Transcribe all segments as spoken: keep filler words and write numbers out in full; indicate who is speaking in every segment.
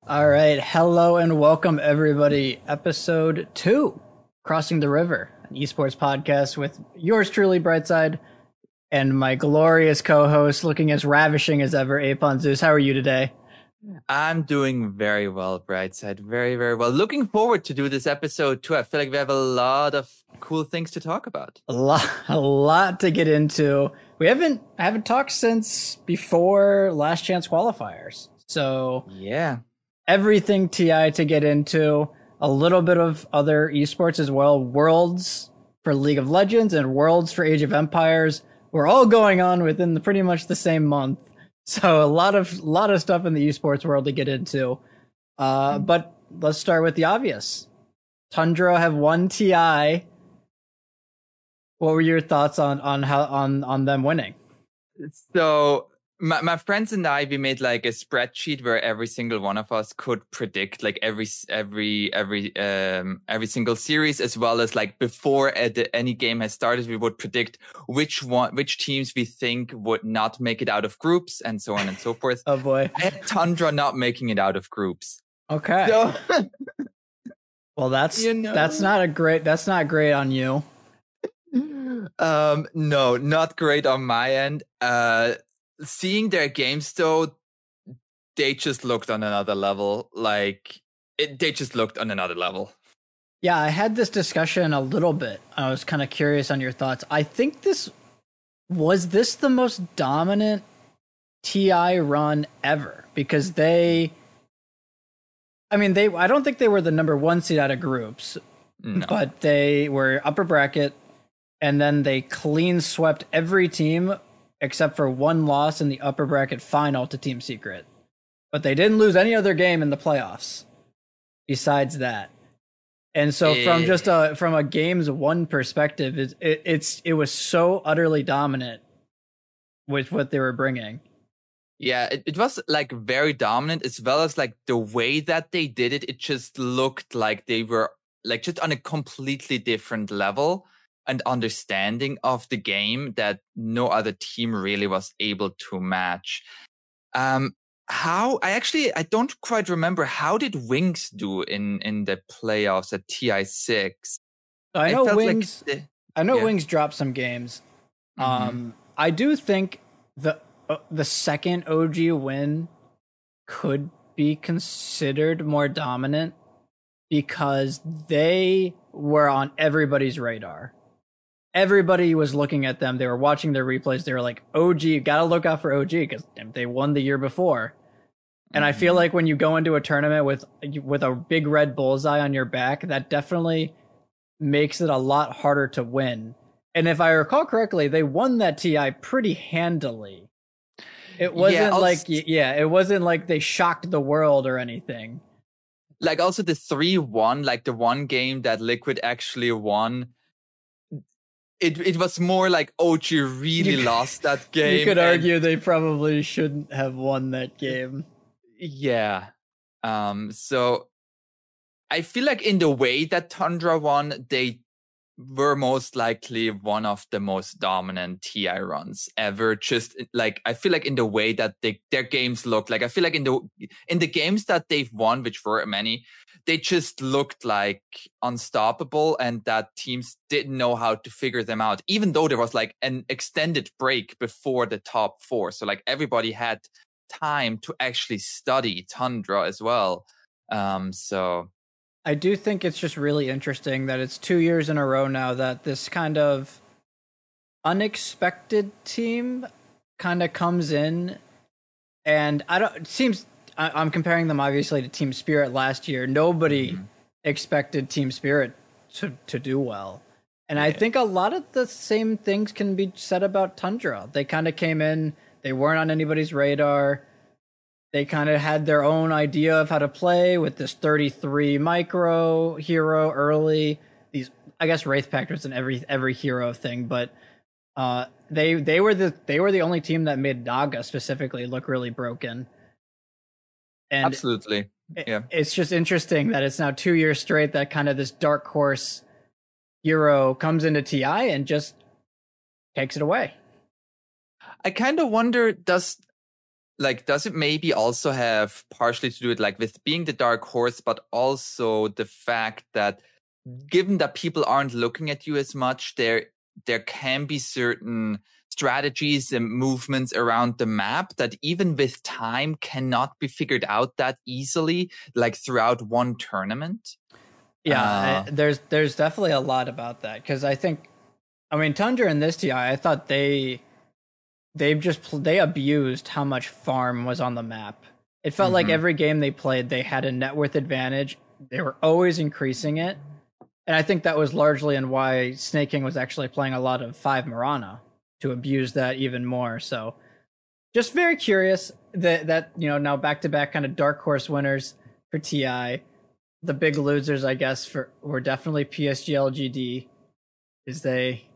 Speaker 1: All right. Hello and welcome, everybody. Episode two, Crossing the River, an esports podcast with yours truly, Brightside, and my glorious co host, looking as ravishing as ever, Apon Zeus. How are you today?
Speaker 2: I'm doing very well, Brightside. Very, very well. Looking forward to do this episode too. I feel like we have a lot of cool things to talk about.
Speaker 1: A lot, a lot to get into. We haven't haven't talked since before Last Chance qualifiers, so
Speaker 2: Yeah.
Speaker 1: everything T I to get into. A little bit of other esports as well. Worlds for League of Legends and Worlds for Age of Empires were all going on within the, pretty much the same month. So a lot of lot of stuff in the esports world to get into. Uh, but let's start with the obvious. Tundra have won T I. What were your thoughts on on how on on them winning?
Speaker 2: So my, my friends and I, we made like a spreadsheet where every single one of us could predict like every every every um every single series, as well as like before the, any game has started, we would predict which one which teams we think would not make it out of groups, and so on and so forth.
Speaker 1: Oh boy.
Speaker 2: I had Tundra not making it out of groups.
Speaker 1: Okay.
Speaker 2: So
Speaker 1: well, that's
Speaker 2: you know.
Speaker 1: that's not a great that's not great on you.
Speaker 2: Um, no, not great on my end. Uh, seeing their games though, they just looked on another level. Like it, they just looked on another level.
Speaker 1: Yeah, I had this discussion a little bit. I was kind of curious on your thoughts. I think this was this the most dominant T I run ever because they I mean, they I don't think they were the number one seed out of groups,
Speaker 2: No.
Speaker 1: but they were upper bracket, and then they clean swept every team except for one loss in the upper bracket final to Team Secret. But they didn't lose any other game in the playoffs besides that. And so from
Speaker 2: Eh,
Speaker 1: just a from a games one perspective, it, it it's it was so utterly dominant with what they were bringing.
Speaker 2: yeah, it, it was like very dominant, as well as like the way that they did it. It just looked like they were like just on a completely different level and understanding of the game that no other team really was able to match. Um, how I actually I don't quite remember, how did Wings do in in the playoffs at T I six?
Speaker 1: I
Speaker 2: I
Speaker 1: know
Speaker 2: felt like
Speaker 1: Wings.
Speaker 2: the,
Speaker 1: I know
Speaker 2: yeah.
Speaker 1: Wings dropped some games.
Speaker 2: Mm-hmm.
Speaker 1: Um, I do think the uh, the second O G win could be considered more dominant because they were on everybody's radar. Everybody was looking at them. They were watching their replays. They were like, O G, gotta look out for O G because they won the year before. And I feel
Speaker 2: Mm-hmm.
Speaker 1: like when you go into a tournament with with a big red bullseye on your back, that definitely makes it a lot harder to win. And if I recall correctly, they won that T I pretty handily. It
Speaker 2: Yeah,
Speaker 1: wasn't
Speaker 2: also,
Speaker 1: like yeah, it wasn't like they shocked the world or anything.
Speaker 2: like also the three one, like the one game that Liquid actually won. It it was more like O G
Speaker 1: You
Speaker 2: really lost that
Speaker 1: you
Speaker 2: game,
Speaker 1: could
Speaker 2: and
Speaker 1: argue they probably shouldn't have won that game.
Speaker 2: yeah. Um, so I feel like in the way that Tundra won, they were most likely one of the most dominant T I runs ever. Just like I feel like in the way that they, their games look, like I feel like in the in the games that they've won, which were many, they just looked like unstoppable, and that teams didn't know how to figure them out. Even though there was like an extended break before the top four, so like everybody had time to actually study Tundra as well. Um, so
Speaker 1: I do think it's just really interesting that it's two years in a row now that this kind of unexpected team kind of comes in, and I don't. It seems I, am comparing them obviously to Team Spirit last year. Nobody
Speaker 2: mhm,
Speaker 1: expected Team Spirit to to do well, and I
Speaker 2: yeah.
Speaker 1: think a lot of the same things can be said about Tundra. They kind of came in. They weren't on anybody's radar. They kind of had their own idea of how to play with this thirty-three micro hero early. These, I guess, Wraith Pact was an every every hero thing, but uh, they they were the they were the only team that made Naga specifically look really broken. And
Speaker 2: Absolutely.
Speaker 1: it,
Speaker 2: Yeah.
Speaker 1: it's just interesting that it's now two years straight that kind of this dark horse hero comes into T I and just takes it away.
Speaker 2: I kind of wonder, does like, does it maybe also have partially to do with like with being the dark horse, but also the fact that given that people aren't looking at you as much, there there can be certain strategies and movements around the map that even with time cannot be figured out that easily, like throughout one tournament.
Speaker 1: Yeah,
Speaker 2: Uh,
Speaker 1: I, there's there's definitely a lot about that because I think, I mean, Tundra and this T I, I thought they they've just pl- they abused how much farm was on the map. It felt like
Speaker 2: mm-hmm.
Speaker 1: every game they played, they had a net worth advantage. They were always increasing it, and I think that was largely in why Snake King was actually playing a lot of five Mirana to abuse that even more. So, just very curious that that you know now back to back kind of dark horse winners for T I. The big losers, I guess, for were definitely P S G L G D, is they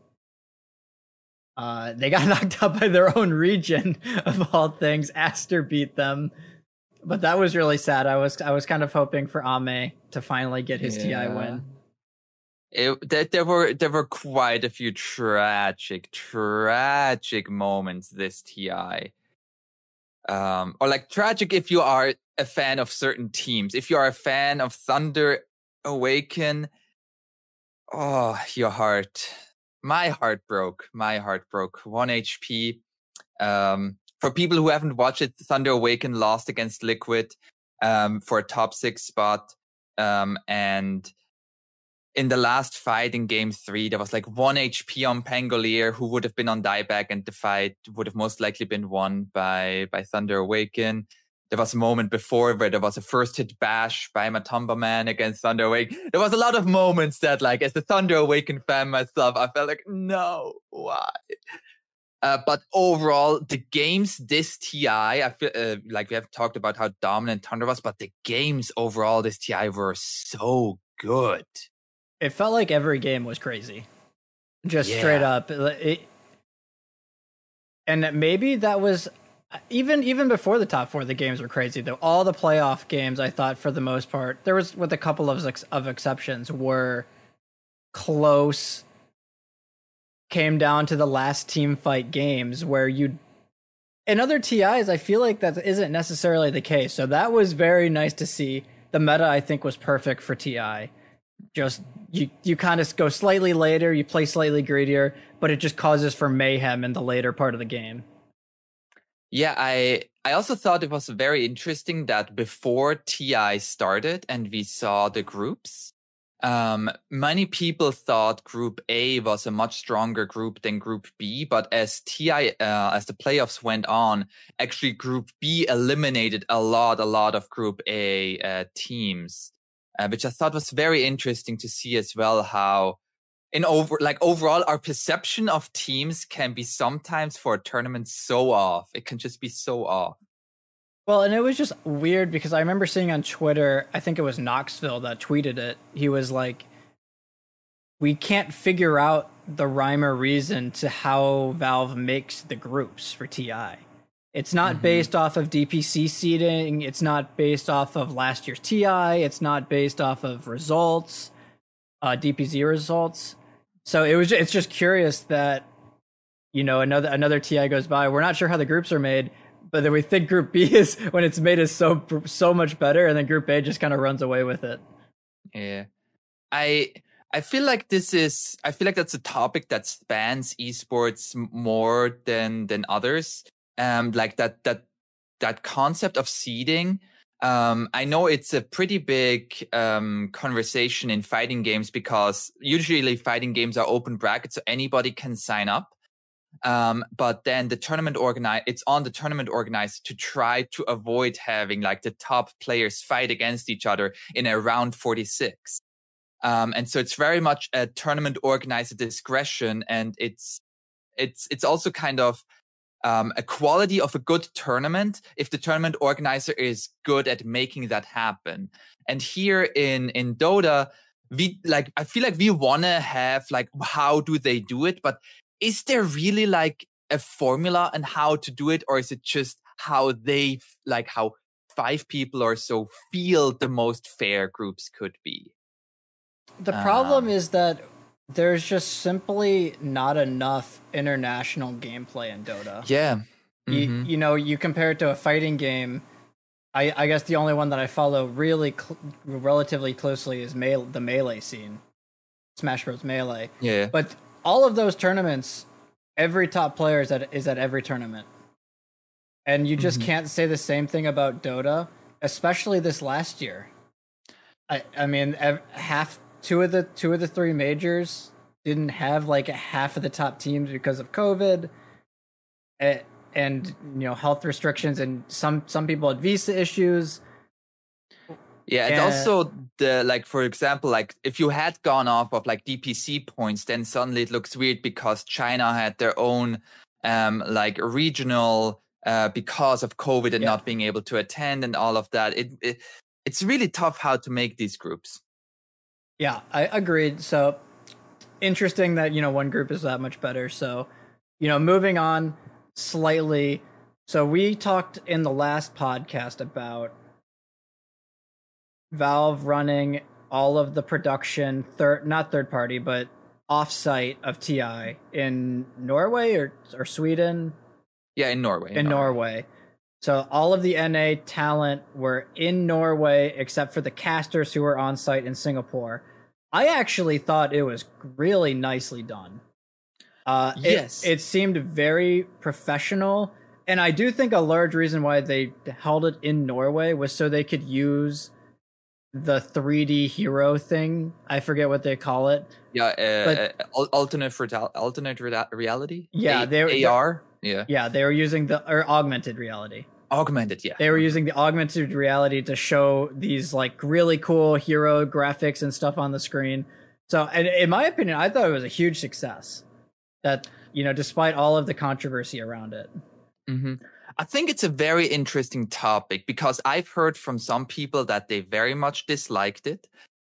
Speaker 1: uh they got knocked out by their own region of all things. Aster beat them, but that was really sad. I was I was kind of hoping for Ame to finally get his
Speaker 2: yeah.
Speaker 1: T I win.
Speaker 2: It, there, there were there were quite a few tragic, tragic moments this T I. Um, or like tragic if you are a fan of certain teams. If you are a fan of Thunder Awaken, oh, your heart, my heart broke. My heart broke. One H P. Um, for people who haven't watched it, Thunder Awaken lost against Liquid um, for a top six spot, um, and in the last fight in game three, there was like one H P on Pangolier who would have been on dieback, and the fight would have most likely been won by, by Thunder Awaken. There was a moment before where there was a first hit bash by Matumba Man against Thunder Awaken. There was a lot of moments that, like, as the Thunder Awaken fan myself, I felt like, no, why? Uh, but overall, the games this T I, I feel uh, like we have talked about how dominant Thunder was, but the games overall this T I were so good.
Speaker 1: It felt like every game was crazy, just
Speaker 2: Yeah.
Speaker 1: straight up. It, and maybe that was even even before the top four. The games were crazy though. All the playoff games, I thought, for the most part, there was with a couple of of exceptions, were close. Came down to the last team fight games where you in other T Is, I feel like that isn't necessarily the case. So that was very nice to see. The meta, I think, was perfect for T I. Just you you kind of go slightly later, you play slightly greedier, but it just causes for mayhem in the later part of the game.
Speaker 2: Yeah, I I also thought it was very interesting that before T I started and we saw the groups, um, many people thought Group A was a much stronger group than Group B. But as T I, uh, as the playoffs went on, actually Group B eliminated a lot, a lot of Group A uh, teams, uh, which I thought was very interesting to see as well. How in over like overall our perception of teams can be sometimes for a tournament so off. It can just be so off.
Speaker 1: Well, and it was just weird because I remember seeing on Twitter, I think it was Knoxville that tweeted it. He was like, we can't figure out the rhyme or reason to how Valve makes the groups for T I. It's not mm-hmm. based off of D P C seeding. It's not based off of last year's T I. It's not based off of results, uh, D P Z results. So it was. It's just curious that, you know, another another T I goes by. We're not sure how the groups are made, but then we think Group B is when it's made is so so much better, and then Group A just kind of runs away with it.
Speaker 2: Yeah, I I feel like this is. I feel like that's a topic that spans esports more than than others. Um, like that that that concept of seeding. Um, I know it's a pretty big um, conversation in fighting games because usually fighting games are open brackets, so anybody can sign up. Um, but then the tournament organize it's on the tournament organizer to try to avoid having like the top players fight against each other in a round forty-six. Um, and so it's very much a tournament organizer discretion, and it's it's it's also kind of Um, a quality of a good tournament if the tournament organizer is good at making that happen. And here in in Dota, we like I feel like we want to have like how do they do it, but is there really like a formula on how to do it, or is it just how they like how five people or so feel the most fair groups could be?
Speaker 1: The problem um, is that there's just simply not enough international gameplay in Dota.
Speaker 2: Yeah.
Speaker 1: You,
Speaker 2: Mm-hmm.
Speaker 1: you know, you compare it to a fighting game. I, I guess the only one that I follow really cl- relatively closely is me- the Melee scene, Smash Bros. Melee.
Speaker 2: Yeah.
Speaker 1: But all of those tournaments, every top player is at, is at every tournament. And you just
Speaker 2: Mm-hmm.
Speaker 1: can't say the same thing about Dota, especially this last year. I, I mean, ev- half two of the two of the three majors didn't have like half of the top teams because of COVID. And, and you know, health restrictions, and some some people had visa issues.
Speaker 2: Yeah, and
Speaker 1: And
Speaker 2: also the like for example, like if you had gone off of like D P C points, then suddenly it looks weird because China had their own um like regional uh because of COVID and
Speaker 1: yeah,
Speaker 2: not being able to attend and all of that. It, it it's really tough how to make these groups.
Speaker 1: yeah, I agreed. So interesting that, you know, one group is that much better. So, you know, moving on slightly. So we talked in the last podcast about Valve running all of the production, third not third party, but offsite of T I in Norway or or Sweden.
Speaker 2: Yeah, in Norway.
Speaker 1: In
Speaker 2: Norway.
Speaker 1: Norway. So all of the N A talent were in Norway except for the casters who were on site in Singapore. I actually thought it was really nicely done. Uh,
Speaker 2: Yes.
Speaker 1: It, it seemed very professional. And I do think a large reason why they held it in Norway was so they could use the three D hero thing. I forget what they call it.
Speaker 2: Yeah, uh,
Speaker 1: But
Speaker 2: uh, alternate for alternate reality.
Speaker 1: yeah,
Speaker 2: A-
Speaker 1: they
Speaker 2: A R. Yeah,
Speaker 1: yeah, they were using the or augmented reality.
Speaker 2: augmented. Yeah,
Speaker 1: They were using the augmented reality to show these like really cool hero graphics and stuff on the screen. So, and in my opinion, I thought it was a huge success. That, you know, despite all of the controversy around it.
Speaker 2: Mm-hmm. I think it's a very interesting topic because I've heard from some people that they very much disliked it.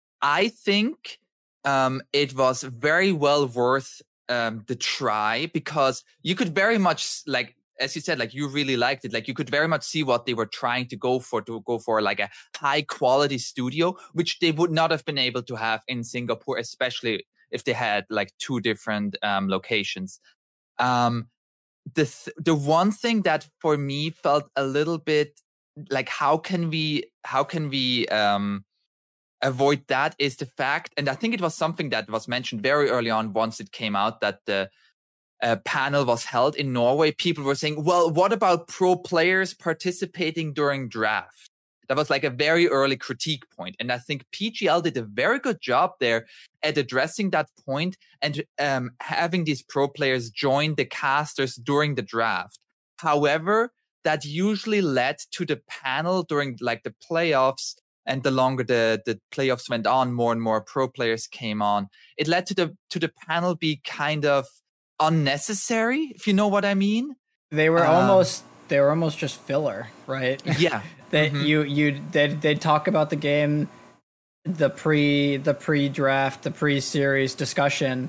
Speaker 2: I think um, it was very well worth um, the try because you could very much, like, as you said, like you really liked it. Like you could very much see what they were trying to go for, to go for like a high quality studio, which they would not have been able to have in Singapore, especially if they had like two different um, locations. Um, the th- the one thing that for me felt a little bit like how can we how can we um avoid that is the fact, and I think it was something that was mentioned very early on once it came out that the uh, panel was held in Norway. People were saying, well, what about pro players participating during draft? That was like a very early critique point. And I think P G L did a very good job there at addressing that point and um, having these pro players join the casters during the draft. However, that usually led to the panel during like the playoffs, and the longer the, the playoffs went on, more and more pro players came on. It led to the to the panel be kind of unnecessary, if you know what I mean.
Speaker 1: They were
Speaker 2: Um,
Speaker 1: almost they were almost just filler, right?
Speaker 2: Yeah.
Speaker 1: That
Speaker 2: mm-hmm.
Speaker 1: you you they they talk about the game, the pre the pre draft, the pre series discussion,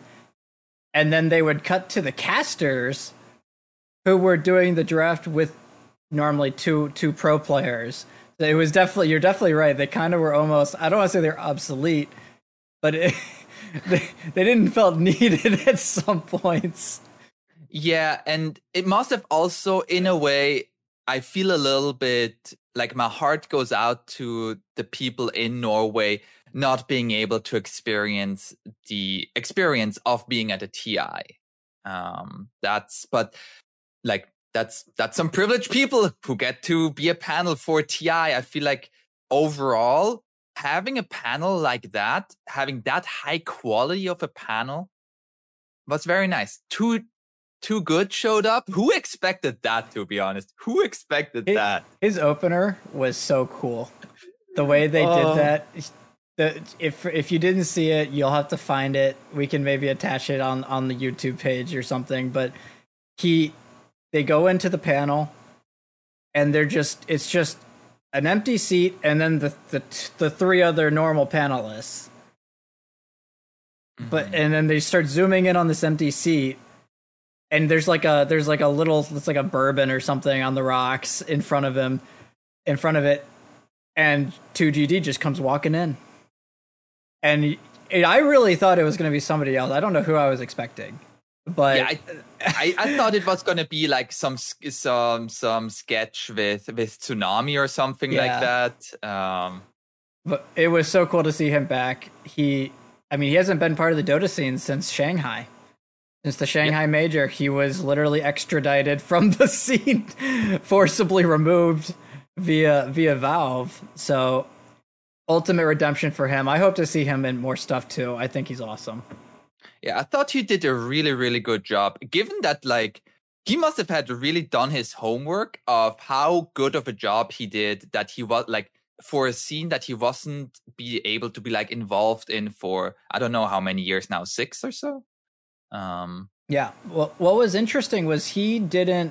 Speaker 1: and then they would cut to the casters who were doing the draft with normally two two pro players. It was definitely you're definitely right. They kind of were almost, I don't want to say they're obsolete, but it, they they didn't felt needed at some points.
Speaker 2: Yeah, and it must have also, in a way, I feel a little bit like my heart goes out to the people in Norway not being able to experience the experience of being at a T I. Um, that's, but like, that's, that's some privileged people who get to be a panel for T I. I feel like overall, having a panel like that, having that high quality of a panel was very nice. Two Too Good showed up. Who expected that, to be honest? Who expected
Speaker 1: It,
Speaker 2: that?
Speaker 1: his opener was so cool. The way they
Speaker 2: Oh.
Speaker 1: did that. The, if if you didn't see it, you'll have to find it. We can maybe attach it on, on the YouTube page or something. But he, they go into the panel, and they're just it's just an empty seat, and then the the the three other normal panelists. Mm-hmm. But and then they start zooming in on this empty seat. And there's like a there's like a little it's like a bourbon or something on the rocks in front of him, in front of it, and two G D just comes walking in, and it, I really thought it was going to be somebody else. I don't know who I was expecting, But
Speaker 2: yeah, I, I, I thought it was gonna be like some some some sketch with with Tsunami or something like
Speaker 1: yeah,
Speaker 2: that. Um,
Speaker 1: but it was so cool to see him back. He, I mean, he hasn't been part of the Dota scene since Shanghai. Since the
Speaker 2: yep.
Speaker 1: Shanghai Major, he was literally extradited from the scene, forcibly removed via via Valve. So ultimate redemption for him. I hope to see him in more stuff too. I think he's awesome.
Speaker 2: Yeah, I thought he did a really, really good job. Given that, like, he must have had really done his homework of how good of a job he did that he was like for a scene that he wasn't be able to be like involved in for I don't know how many years now, six or so. Um,
Speaker 1: Yeah. Well, what was interesting was he didn't,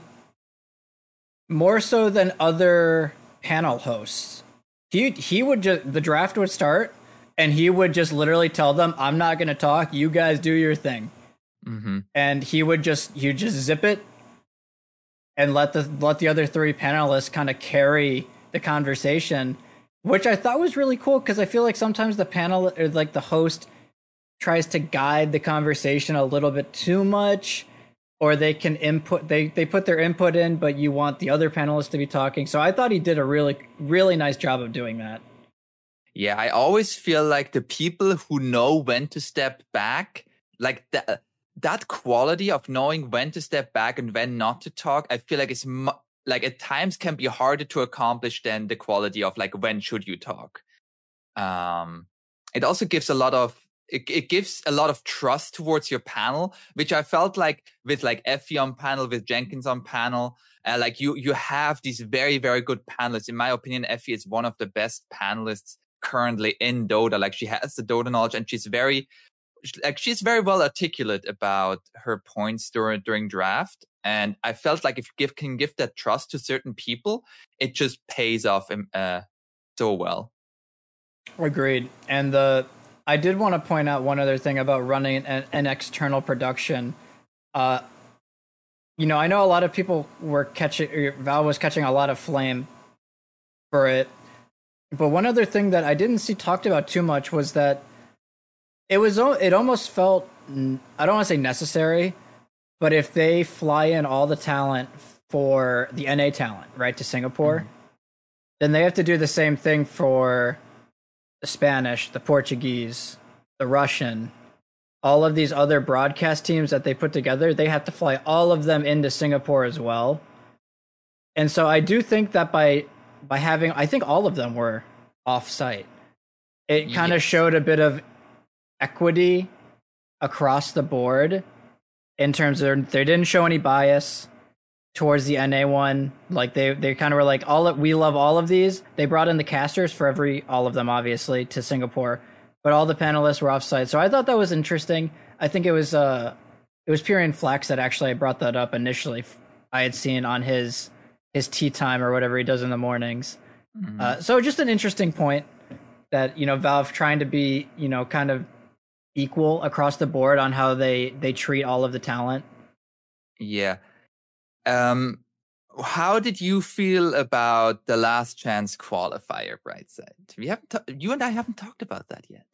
Speaker 1: more so than other panel hosts. He he would just the draft would start and he would just literally tell them, "I'm not going to talk. You guys do your thing."
Speaker 2: mm-hmm.
Speaker 1: And he would just he would just zip it and let the let the other three panelists kind of carry the conversation, which I thought was really cool because I feel like sometimes the panel or like the host tries to guide the conversation a little bit too much, or they can input they they put their input in, but you want the other panelists to be talking. So I thought he did a really really nice job of doing that.
Speaker 2: Yeah, I always feel like the people who know when to step back, like that that quality of knowing when to step back and when not to talk, I feel like it's mu- like at times can be harder to accomplish than the quality of like when should you talk. Um, it also gives a lot of it, it gives a lot of trust towards your panel, which I felt like with like Effie on panel, with Jenkins on panel, uh, like you you have these very very good panelists. In my opinion, Effie is one of the best panelists currently in Dota. Like she has the Dota knowledge, and she's very like she's very well articulate about her points during during draft. And I felt like if you give can give that trust to certain people, it just pays off um, uh, so well.
Speaker 1: Agreed. And the I did want to point out one other thing about running an, an external production. Uh, you know, I know a lot of people were catching Val was catching a lot of flame for it, but one other thing that I didn't see talked about too much was that it was it almost felt I don't want to say necessary, but if they fly in all the talent for the N A talent right to Singapore, mm-hmm. then they have to do the same thing for the Spanish, the Portuguese, the Russian, all of these other broadcast teams that they put together. They have to fly all of them into Singapore as well. And so I do think that by by having, I think all of them were off site. It kind of
Speaker 2: yes.
Speaker 1: showed a bit of equity across the board in terms of they didn't show any bias towards the N A one. Like they they kind of were like, all of, we love all of these. They brought in the casters for every all of them, obviously, to Singapore, but all the panelists were offsite. So I thought that was interesting. I think it was uh it was Pyrian Flax that actually brought that up initially. I had seen on his his tea time or whatever he does in the mornings. Mm-hmm. Uh, so just an interesting point that, you know, Valve trying to be, you know, kind of equal across the board on how they they treat all of the talent.
Speaker 2: Yeah. Um, how did you feel about the Last Chance qualifier, Brightside? We haven't ta- you and I haven't talked about that yet.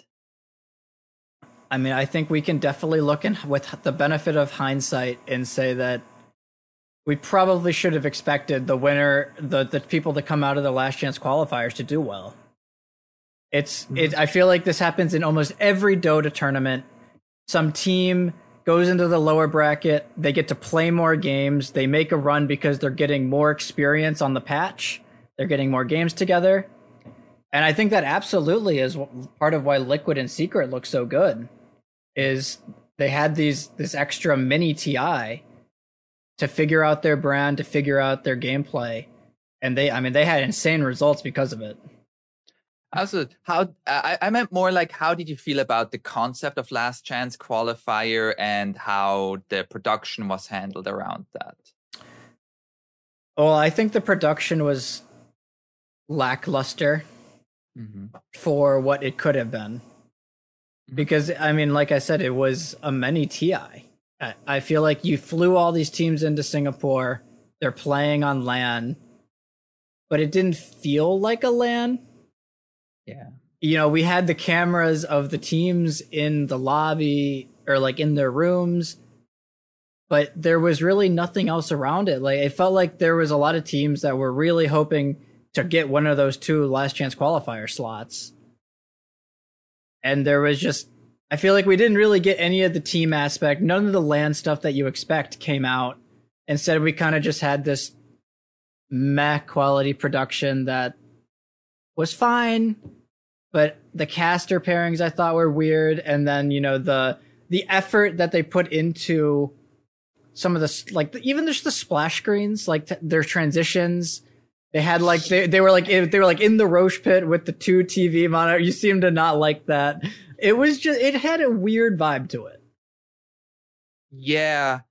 Speaker 1: I mean, I think we can definitely look in with the benefit of hindsight and say that we probably should have expected the winner, the the people that come out of the Last Chance qualifiers to do well. It's mm-hmm. it. I feel like this happens in almost every Dota tournament. Some team goes into the lower bracket, they get to play more games, they make a run because they're getting more experience on the patch, they're getting more games together. And I think that absolutely is part of why Liquid and Secret look so good, is they had these this extra mini T I to figure out their brand, to figure out their gameplay. And they, I mean, they had insane results because of it.
Speaker 2: Also, how I, I meant more like, how did you feel about the concept of Last Chance qualifier and how the production was handled around that?
Speaker 1: Well, I think the production was lackluster mm-hmm. for what it could have been. Mm-hmm. Because, I mean, like I said, it was a mini T I. I, I feel like you flew all these teams into Singapore, they're playing on LAN, but it didn't feel like a LAN.
Speaker 2: Yeah.
Speaker 1: You know, we had the cameras of the teams in the lobby or like in their rooms, but there was really nothing else around it. Like, it felt like there was a lot of teams that were really hoping to get one of those two last chance qualifier slots. And there was just, I feel like we didn't really get any of the team aspect. None of the LAN stuff that you expect came out. Instead, we kind of just had this meh quality production that was fine, but the caster pairings I thought were weird. And then, you know, the, the effort that they put into some of the, like, even just the splash screens, like t- their transitions. They had like they, they were like they were like in the Roche pit with the two T V monitor. You seem to not like that. It was just it had a weird vibe to it.
Speaker 2: Yeah,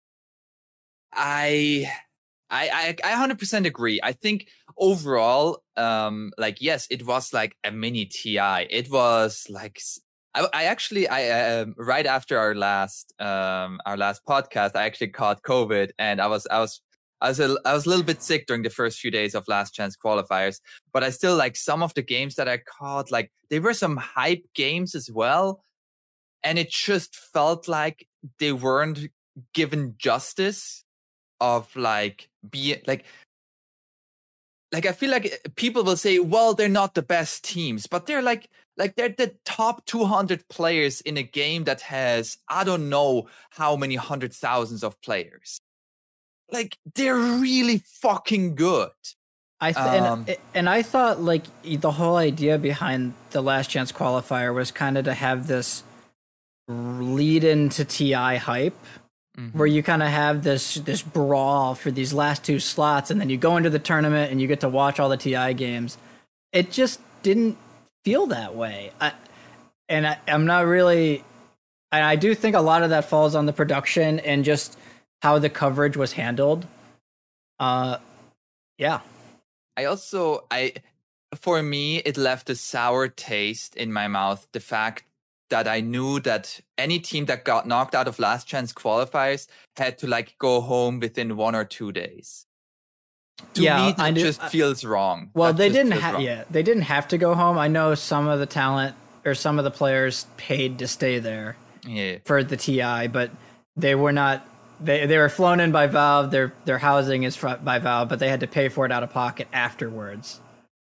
Speaker 2: I I I, I one hundred percent agree. I think overall, um, like yes, it was like a mini T I. It was like I, I actually I uh, right after our last um our last podcast, I actually caught COVID, and I was I was. I was, a, I was a little bit sick during the first few days of Last Chance qualifiers, but I still like some of the games that I caught, like they were some hype games as well. And it just felt like they weren't given justice of like be like, like I feel like people will say, well, they're not the best teams, but they're like, like they're the top two hundred players in a game that has, I don't know how many hundred thousands of players. Like, they're really fucking good.
Speaker 1: I th- um, and, and I thought, like, the whole idea behind the Last Chance qualifier was kind of to have this lead into T I hype, mm-hmm. where you kind of have this this brawl for these last two slots, and then you go into the tournament and you get to watch all the T I games. It just didn't feel that way. I, and I, I'm not really... And I do think a lot of that falls on the production and just how the coverage was handled. Uh, yeah.
Speaker 2: I also, I, for me, it left a sour taste in my mouth. The fact that I knew that any team that got knocked out of Last Chance qualifiers had to like go home within one or two days. To
Speaker 1: yeah,
Speaker 2: me, that
Speaker 1: I knew,
Speaker 2: just
Speaker 1: I,
Speaker 2: feels wrong.
Speaker 1: Well,
Speaker 2: that
Speaker 1: they didn't have, yeah, they didn't have to go home. I know some of the talent or some of the players paid to stay there
Speaker 2: yeah.
Speaker 1: for the T I, but they were not. They they were flown in by Valve. Their their housing is by Valve, but they had to pay for it out of pocket afterwards.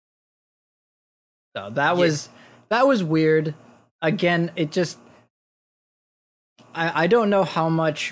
Speaker 1: So that yeah. was that was weird. Again, it just I I don't know how much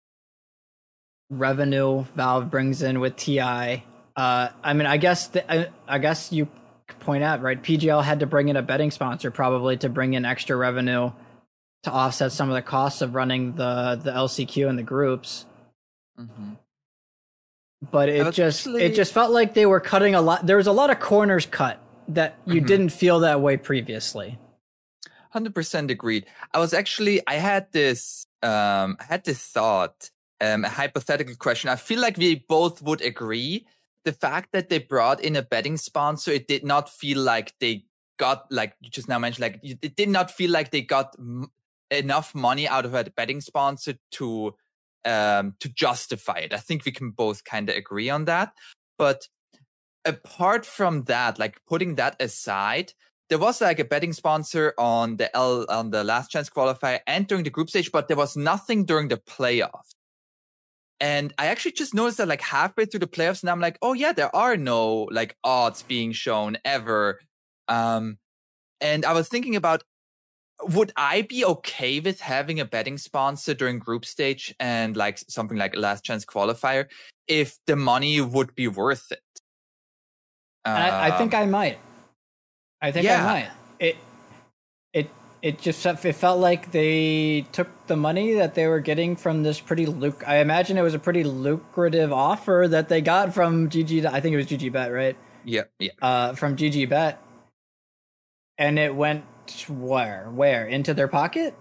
Speaker 1: revenue Valve brings in with T I. Uh, I mean, I guess the, I, I guess you point out, right? P G L had to bring in a betting sponsor probably to bring in extra revenue to offset some of the costs of running the, the L C Q and the groups.
Speaker 2: Mm-hmm.
Speaker 1: But it just actually... it just felt like they were cutting a lot. There was a lot of corners cut that you mm-hmm. didn't feel that way previously.
Speaker 2: one hundred percent agreed. I was actually, I had this, um, I had this thought, um, a hypothetical question. I feel like we both would agree. The fact that they brought in a betting sponsor, it did not feel like they got, like you just now mentioned, like it did not feel like they got m- enough money out of a betting sponsor to um, to justify it. I think we can both kind of agree on that. But apart from that, like putting that aside, there was like a betting sponsor on the L on the Last Chance qualifier and during the group stage, but there was nothing during the playoffs. And I actually just noticed that like halfway through the playoffs, and I'm like, oh yeah, there are no like odds being shown ever. Um, and I was thinking about, would I be okay with having a betting sponsor during group stage and like something like Last Chance qualifier if the money would be worth it?
Speaker 1: Um, I, I think I might. I think yeah. I might. It, it, it just it felt like they took the money that they were getting from this pretty luc. I imagine it was a pretty lucrative offer that they got from G G. I think it was G G Bet, right?
Speaker 2: Yeah, yeah.
Speaker 1: Uh, from G G Bet, and it went where? Where into their pocket?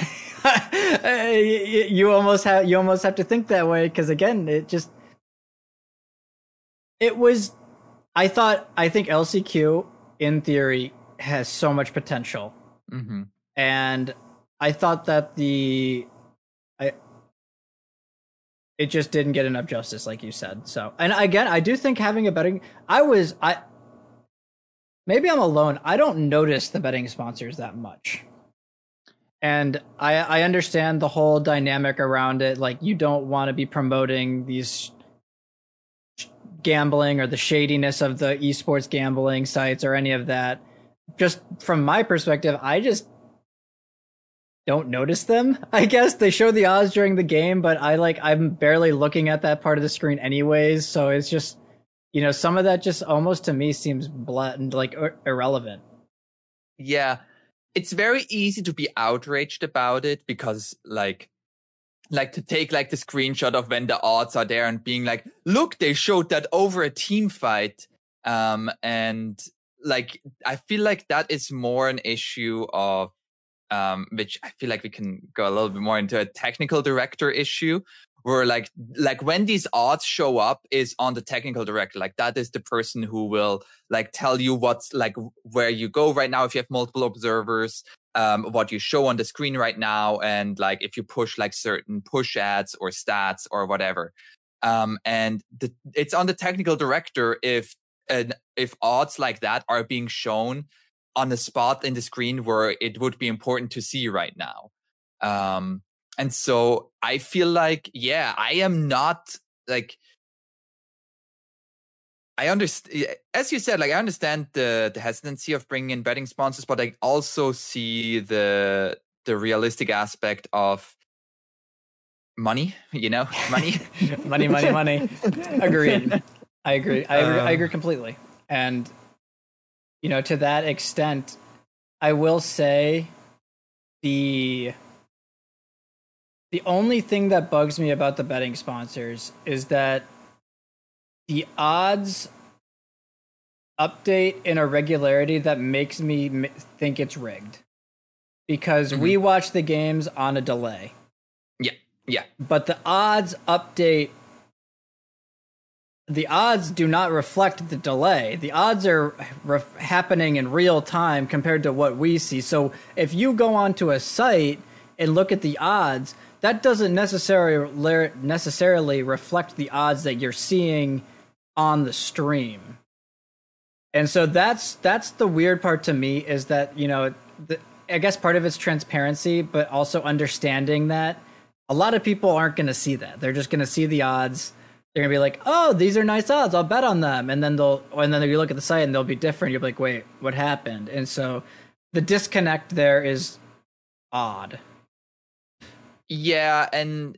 Speaker 1: you almost have you almost have to think that way because again, it just it was. I thought I think L C Q in theory has so much potential.
Speaker 2: Mm-hmm.
Speaker 1: And I thought that the, I, it just didn't get enough justice, like you said. So, and again, I do think having a betting, I was, I, maybe I'm alone. I don't notice the betting sponsors that much. And I, I understand the whole dynamic around it. Like, you don't want to be promoting these sh- gambling or the shadiness of the esports gambling sites or any of that. Just from my perspective, I just don't notice them. I guess they show the odds during the game, but I like I'm barely looking at that part of the screen anyways. So it's just, you know, some of that just almost to me seems blatant, like ir- irrelevant.
Speaker 2: Yeah, it's very easy to be outraged about it because, like, like to take like the screenshot of when the odds are there and being like, look, they showed that over a team fight. Um, and like, I feel like that is more an issue of, um, which I feel like we can go a little bit more into a technical director issue, where like, like when these odds show up is on the technical director. Like, that is the person who will like tell you what's like where you go right now if you have multiple observers. Um, what you show on the screen right now, and like if you push like certain push ads or stats or whatever. Um, and the, it's on the technical director if uh, if odds like that are being shown on a spot in the screen where it would be important to see right now. Um, and so I feel like, yeah, I am not like, I understand, as you said, like I understand the the hesitancy of bringing in betting sponsors, but I also see the the realistic aspect of money. You know, money,
Speaker 1: money, money, money. Agreed. I agree. I agree. I agree
Speaker 2: um,
Speaker 1: completely. And you know, to that extent, I will say the the only thing that bugs me about the betting sponsors is that the odds update in a regularity that makes me m- think it's rigged because
Speaker 2: mm-hmm.
Speaker 1: we watch the games on a delay.
Speaker 2: Yeah, yeah.
Speaker 1: But the odds update, the odds do not reflect the delay. The odds are ref- happening in real time compared to what we see. So if you go onto a site and look at the odds, that doesn't necessarily necessarily reflect the odds that you're seeing on the stream. And so that's that's the weird part to me is that, you know, the, I guess part of it's transparency, but also understanding that a lot of people aren't going to see that. They're just going to see the odds. They're going to be like, "Oh, these are nice odds. I'll bet on them." And then they'll and then you look at the site and they'll be different. You'll be like, "Wait, what happened?" And so the disconnect there is odd.
Speaker 2: Yeah, and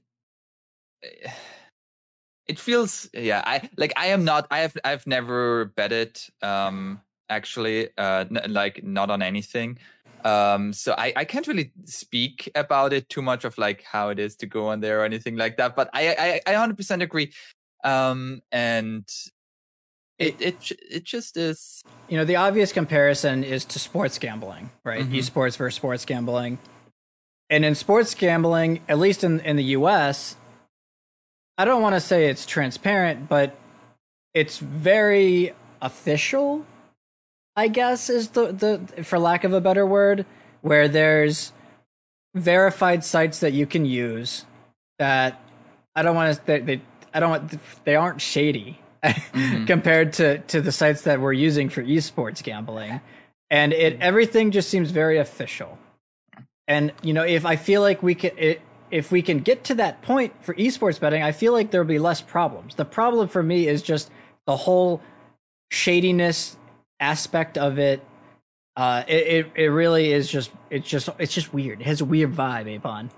Speaker 2: it feels, yeah, I like I am not I have I've never betted um actually uh n- like not on anything. Um so I I can't really speak about it too much of like how it is to go on there or anything like that, but I I I one hundred percent agree. Um and it it it just is,
Speaker 1: you know, the obvious comparison is to sports gambling, right?
Speaker 2: mm-hmm.
Speaker 1: Esports versus sports gambling. And in sports gambling, at least in in the U S, I don't want to say it's transparent, but it's very official, I guess is the, the for lack of a better word, where there's verified sites that you can use that I don't want to they, they I don't want they aren't shady
Speaker 2: Mm-hmm.
Speaker 1: compared to to the sites that we're using for esports gambling. And it everything just seems very official. And you know, if I feel like we can it, if we can get to that point for esports betting, I feel like there'll be less problems. The problem for me is just the whole shadiness aspect of it. Uh, it, it it really is just it's just it's just weird. It has a weird vibe, Avon.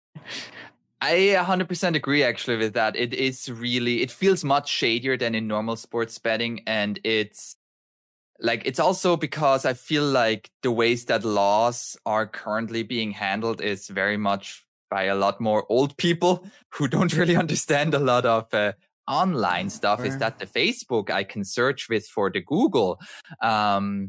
Speaker 2: I one hundred percent agree actually with that. It is really, it feels much shadier than in normal sports betting, and it's like it's also because I feel like the ways that laws are currently being handled is very much by a lot more old people who don't really understand a lot of uh, online stuff.
Speaker 1: Sure.
Speaker 2: Is that the Facebook I can search with for the Google, um,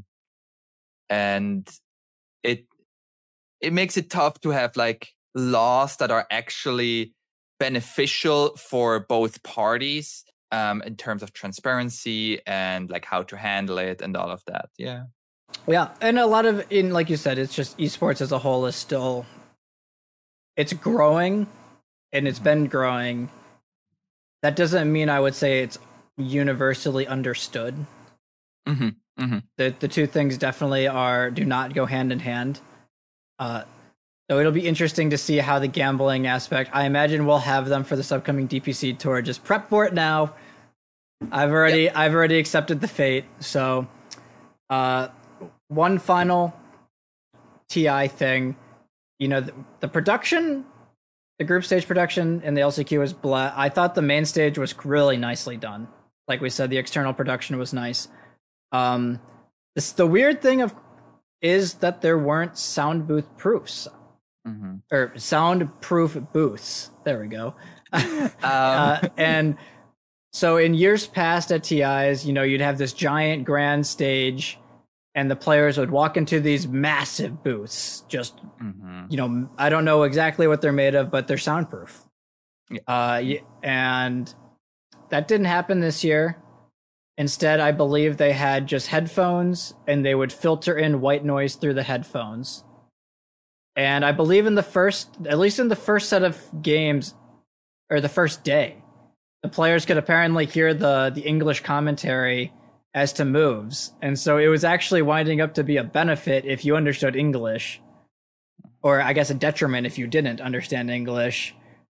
Speaker 2: and it it makes it tough to have like laws that are actually beneficial for both parties, um, in terms of transparency and like how to handle it and all of that. Yeah.
Speaker 1: Yeah, and a lot of in like you said, it's just esports as a whole is still it's growing, and it's been growing. That doesn't mean I would say it's universally understood.
Speaker 2: Mm-hmm. Mm-hmm.
Speaker 1: The the two things definitely are do not go hand in hand. Uh, So it'll be interesting to see how the gambling aspect. I imagine we'll have them for this upcoming D P C tour. Just prep for it now. I've already yep. I've already accepted the fate. So, uh, one final T I thing. You know, the, the production, the group stage production in the L C Q was blah. I thought the main stage was really nicely done. Like we said, the external production was nice. Um, this, the weird thing of is that there weren't sound booth proofs. Mm-hmm. Or soundproof booths. There we go. um. uh, and so in years past at T Is, you know, you'd have this giant grand stage, and the players would walk into these massive booths. Just, mm-hmm. you know, I don't know exactly what they're made of, but they're soundproof. Yeah. Uh, and that didn't happen this year. Instead, I believe they had just headphones, and they would filter in white noise through the headphones. And I believe in the first, at least in the first set of games, or the first day, the players could apparently hear the, the English commentary as to moves. And so it was actually winding up to be a benefit if you understood English, or I guess a detriment if you didn't understand English.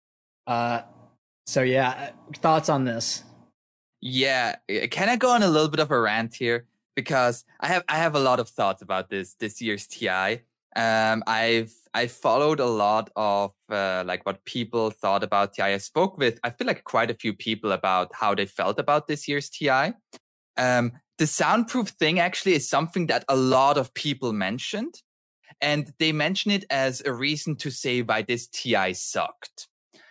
Speaker 1: Uh, so yeah, thoughts on this?
Speaker 2: Yeah, can I go on a little bit of a rant here? Because I have I have a lot of thoughts about this this year's T I. Um, I've I followed a lot of uh, like what people thought about T I. I spoke with I feel like quite a few people about how they felt about this year's T I. Um, the soundproof thing actually is something that a lot of people mentioned, and they mention it as a reason to say why this T I sucked.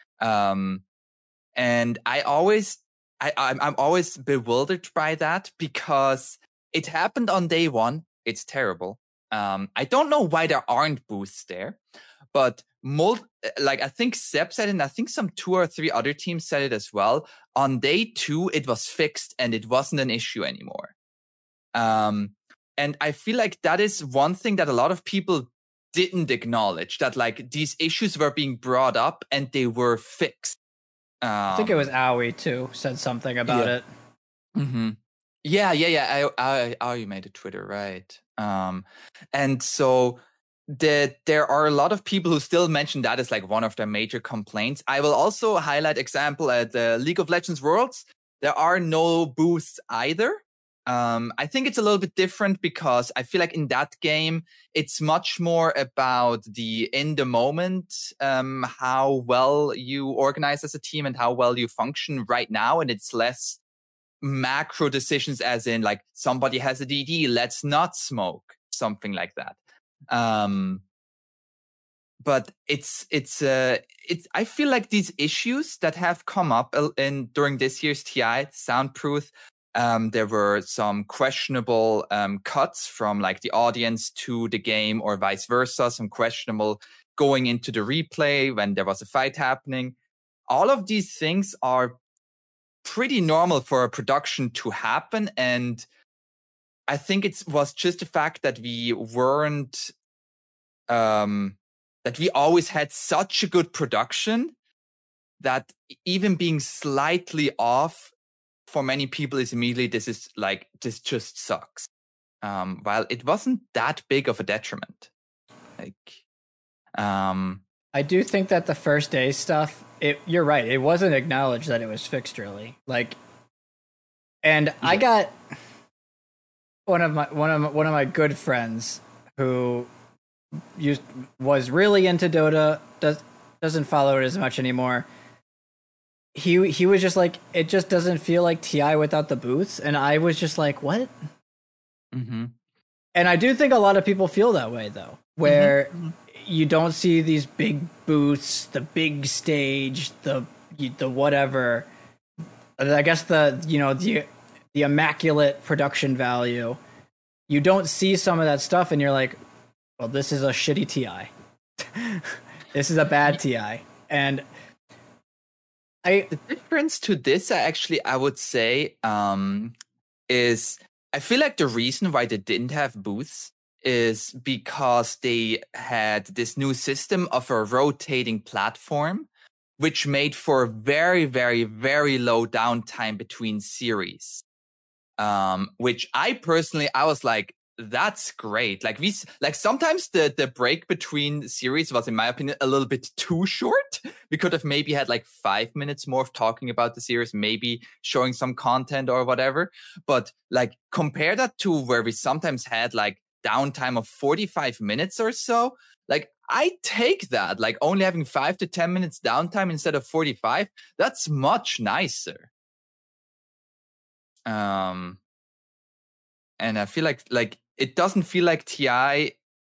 Speaker 2: Um, and I always I I'm, I'm always bewildered by that because it happened on day one. It's terrible. Um, I don't know why there aren't booths there, but mul- like I think Seb said it, and I think some two or three other teams said it as well. On day two, it was fixed and it wasn't an issue anymore. Um, and I feel like that is one thing that a lot of people didn't acknowledge, that like these issues were being brought up and they were fixed.
Speaker 1: Um, I think it was Aoi too said something about
Speaker 2: yeah.
Speaker 1: it.
Speaker 2: Mm-hmm. Yeah, yeah, yeah. I, I, Aoi made a Twitter, right? Um, and so the, there are a lot of people who still mention that as like one of their major complaints. I will also highlight example at the League of Legends Worlds. There are no booths either. Um, I think it's a little bit different because I feel like in that game, it's much more about the in the moment, um, how well you organize as a team and how well you function right now. And it's less macro decisions as in like somebody has a D D, let's not smoke, something like that. Um, but it's, it's, uh, it's, I feel like these issues that have come up in during this year's T I, soundproof, um, there were some questionable, um, cuts from like the audience to the game or vice versa, some questionable going into the replay when there was a fight happening. All of these things are pretty normal for a production to happen, and I think it was just the fact that we weren't um that we always had such a good production that even being slightly off for many people is immediately this is like this just sucks, um while it wasn't that big of a detriment. Like um
Speaker 1: I do think that the first day stuff, it you're right, it wasn't acknowledged that it was fixed really. Like, and yeah. I got one of my one of my, one of my good friends who used was really into Dota, does doesn't follow it as much anymore. He he was just like, it just doesn't feel like T I without the booths, and I was just like, what?
Speaker 2: Mm-hmm.
Speaker 1: And I do think a lot of people feel that way though, where mm-hmm. you don't see these big booths, the big stage, the the whatever. I guess the you know the the immaculate production value. You don't see some of that stuff, and you're like, well, this is a shitty T I. This is a bad T I. And I
Speaker 2: the difference to this, I actually I would say, um, is I feel like the reason why they didn't have booths is because they had this new system of a rotating platform, which made for very, very, very low downtime between series. Um, which I personally, I was like, that's great. Like we, like sometimes the the break between series was, in my opinion, a little bit too short. We could have maybe had like five minutes more of talking about the series, maybe showing some content or whatever. But like compare that to where we sometimes had like downtime of forty-five minutes or so. Like I take that, like only having five to ten minutes downtime instead of forty-five. That's much nicer. Um, and I feel like like. It doesn't feel like T I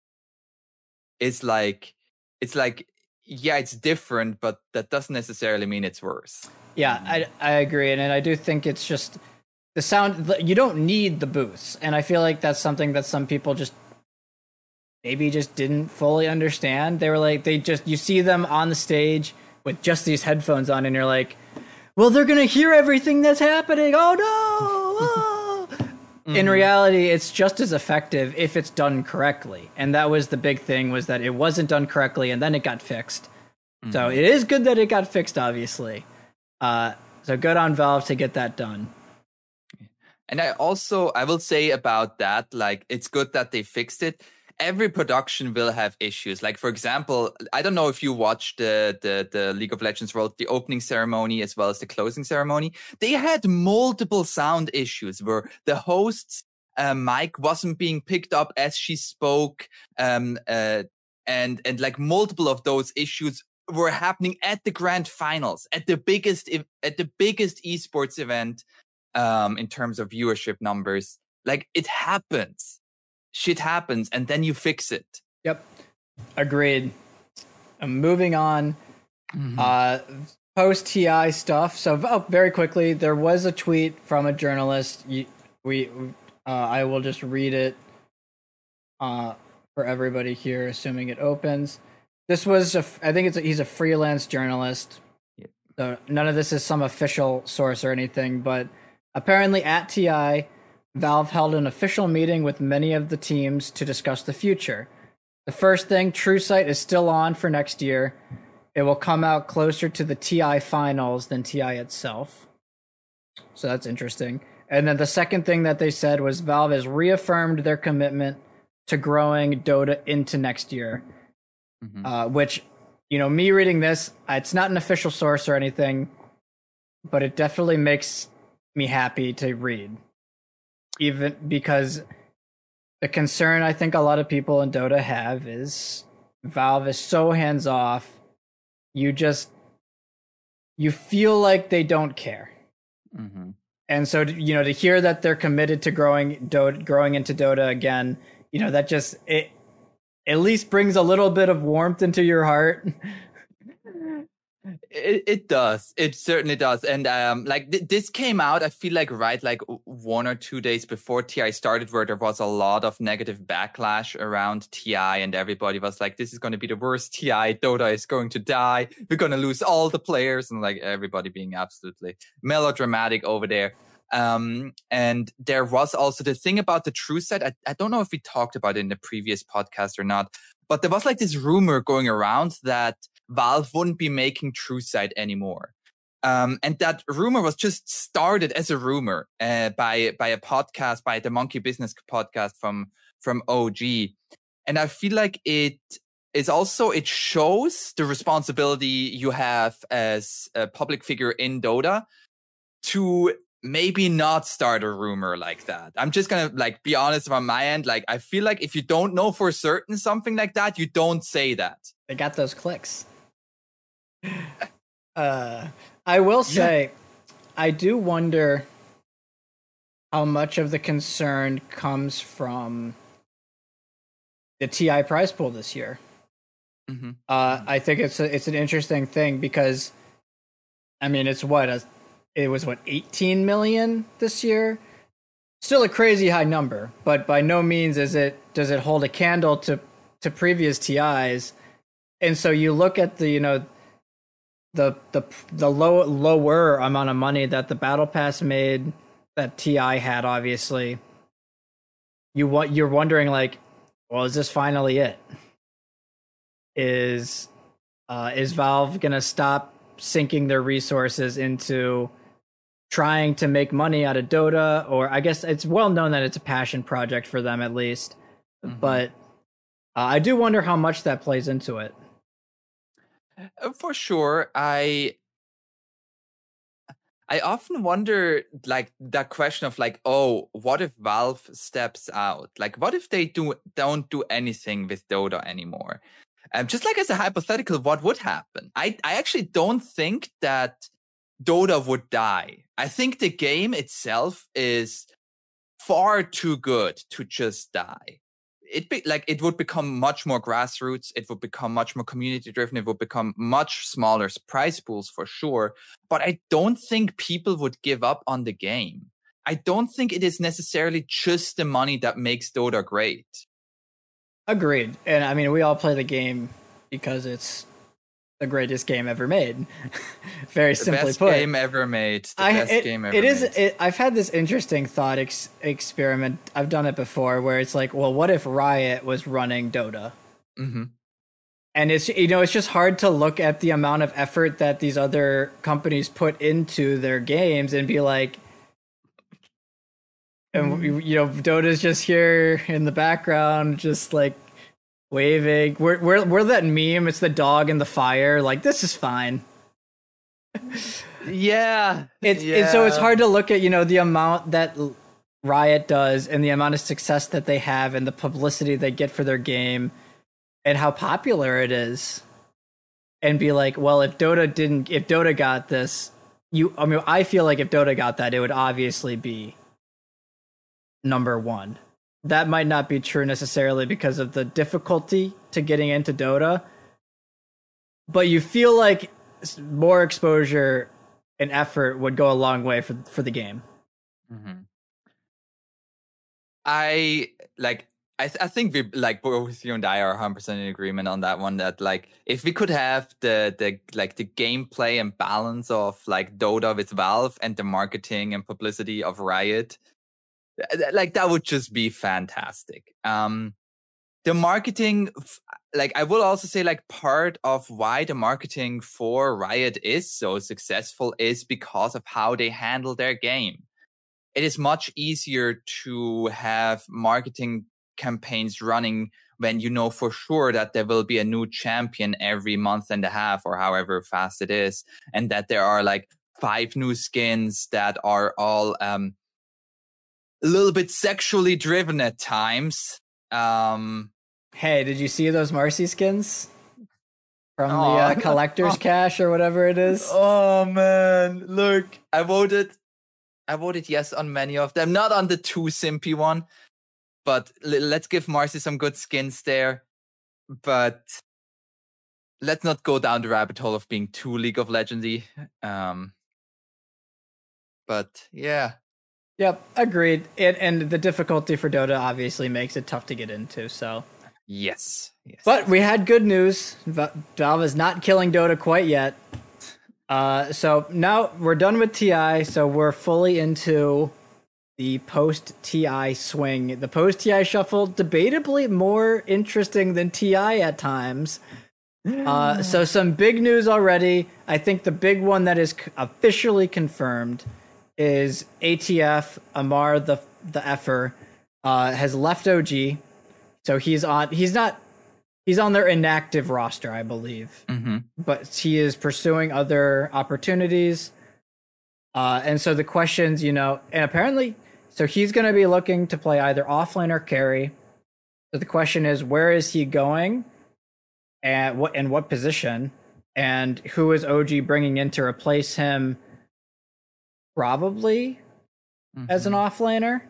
Speaker 2: is like, it's like, yeah, it's different, but that doesn't necessarily mean it's worse.
Speaker 1: Yeah, I, I agree. And, and I do think it's just the sound, you don't need the booths. And I feel like that's something that some people just maybe just didn't fully understand. They were like, they just, you see them on the stage with just these headphones on and you're like, well, they're going to hear everything that's happening. Oh no. Oh. Mm-hmm. In reality, it's just as effective if it's done correctly. And that was the big thing, was that it wasn't done correctly and then it got fixed. Mm-hmm. So it is good that it got fixed, obviously. Uh, so good on Valve to get that done.
Speaker 2: And I also, I will say about that, like, it's good that they fixed it. Every production will have issues. Like, for example, I don't know if you watched the, the, the League of Legends World, the opening ceremony as well as the closing ceremony. They had multiple sound issues where the host's uh, mic wasn't being picked up as she spoke. Um, uh, and, and like multiple of those issues were happening at the grand finals, at the biggest, at the biggest esports event, um, in terms of viewership numbers. Like, it happens. Shit happens, and then you fix it.
Speaker 1: Yep. Agreed. I'm moving on. Mm-hmm. Uh, post T I stuff. So oh, very quickly, there was a tweet from a journalist. We, we uh, I will just read it uh, for everybody here, assuming it opens. This was, a, I think it's a, he's a freelance journalist. Yep. So none of this is some official source or anything, but apparently at T I, Valve held an official meeting with many of the teams to discuss the future. The first thing, TrueSight is still on for next year. It will come out closer to the T I finals than T I itself. So that's interesting. And then the second thing that they said was Valve has reaffirmed their commitment to growing Dota into next year. Mm-hmm. Uh, which, you know, me reading this, it's not an official source or anything, but it definitely makes me happy to read. Even because the concern I think a lot of people in Dota have is Valve is so hands off. You just, you feel like they don't care. Mm-hmm. And so, you know, to hear that they're committed to growing Dota, growing into Dota again, you know, that just, it at least brings a little bit of warmth into your heart.
Speaker 2: It, it does. It certainly does. And um, like th- this came out, I feel like right like one or two days before T I started, where there was a lot of negative backlash around T I, and everybody was like, "This is going to be the worst T I. Dota is going to die. We're going to lose all the players," and like everybody being absolutely melodramatic over there. Um, and there was also the thing about the TrueSight. I, I don't know if we talked about it in the previous podcast or not, but there was like this rumor going around that Valve wouldn't be making TrueSight anymore. Um, and that rumor was just started as a rumor uh, by by a podcast, by the Monkey Business podcast from from O G. And I feel like it is also, it shows the responsibility you have as a public figure in Dota to maybe not start a rumor like that. I'm just gonna like be honest on my end. Like, I feel like if you don't know for certain something like that, you don't say that.
Speaker 1: They got those clicks. Uh, I will say, yeah. I do wonder how much of the concern comes from the T I prize pool this year. Mm-hmm. Uh, I think it's a, it's an interesting thing because, I mean, it's what a, it was what eighteen million this year. Still a crazy high number, but by no means is it does it hold a candle to to previous T Is. And so you look at the you know. the the the low lower amount of money that the Battle Pass made, that T I had, obviously. You want you're wondering like, well, is this finally it? Is uh, is Valve gonna stop sinking their resources into trying to make money out of Dota, or I guess it's well known that it's a passion project for them at least. Mm-hmm. But uh, I do wonder how much that plays into it.
Speaker 2: For sure, I I often wonder, like, that question of like, oh, what if Valve steps out? Like, what if they do don't do anything with Dota anymore? Um, just like as a hypothetical, what would happen? I I actually don't think that Dota would die. I think the game itself is far too good to just die. It be, like it would become much more grassroots. It would become much more community driven. It would become much smaller prize pools for sure. But I don't think people would give up on the game. I don't think it is necessarily just the money that makes Dota great.
Speaker 1: Agreed. And I mean, we all play the game because it's the greatest game ever made. Very
Speaker 2: the
Speaker 1: simply
Speaker 2: best
Speaker 1: put.
Speaker 2: game ever made. The
Speaker 1: I,
Speaker 2: best
Speaker 1: it,
Speaker 2: game ever
Speaker 1: it is,
Speaker 2: made.
Speaker 1: It, I've had this interesting thought ex- experiment. I've done it before where it's like, well, what if Riot was running Dota?
Speaker 2: Mm-hmm.
Speaker 1: And it's, you know, it's just hard to look at the amount of effort that these other companies put into their games and be like, and you know, Dota's just here in the background, just like waving. We're we're we're that meme. It's the dog in the fire. Like, this is fine.
Speaker 2: Yeah,
Speaker 1: it's
Speaker 2: yeah.
Speaker 1: And so it's hard to look at, you know, the amount that Riot does and the amount of success that they have and the publicity they get for their game and how popular it is, and be like, well, if Dota didn't, if Dota got this, you. I mean, I feel like if Dota got that, it would obviously be number one. That might not be true necessarily because of the difficulty to getting into Dota, but you feel like more exposure and effort would go a long way for for the game.
Speaker 2: Mm-hmm. I like. I th- I think we like both you and I are one hundred percent in agreement on that one. That like if we could have the the like the gameplay and balance of like Dota with Valve and the marketing and publicity of Riot, like that would just be fantastic. Um, the marketing, like I will also say, like part of why the marketing for Riot is so successful is because of how they handle their game. It is much easier to have marketing campaigns running when you know for sure that there will be a new champion every month and a half or however fast it is, and that there are like five new skins that are all um a little bit sexually driven at times. Um,
Speaker 1: hey, did you see those Marcy skins from the uh, collector's cache or whatever it is?
Speaker 2: Oh man, look, I voted, I voted yes on many of them, not on the too simpy one, but l- let's give Marcy some good skins there. But let's not go down the rabbit hole of being too League of Legendsy. Um, but yeah.
Speaker 1: Yep, agreed. It, and the difficulty for Dota obviously makes it tough to get into, so.
Speaker 2: Yes. yes.
Speaker 1: But we had good news. Valve is not killing Dota quite yet. Uh, so now we're done with T I, so we're fully into the post-T I swing. The post-T I shuffle, debatably more interesting than T I at times. Uh, so some big news already. I think the big one that is officially confirmed is A T F, Amar the the Effer, uh, has left O G. So he's on he's not he's on their inactive roster, I believe.
Speaker 2: Mm-hmm.
Speaker 1: But he is pursuing other opportunities. Uh, and so the questions, you know, and apparently so he's going to be looking to play either offlane or carry. So the question is, where is he going? And what in what position? And who is O G bringing in to replace him? Probably mm-hmm. as an offlaner.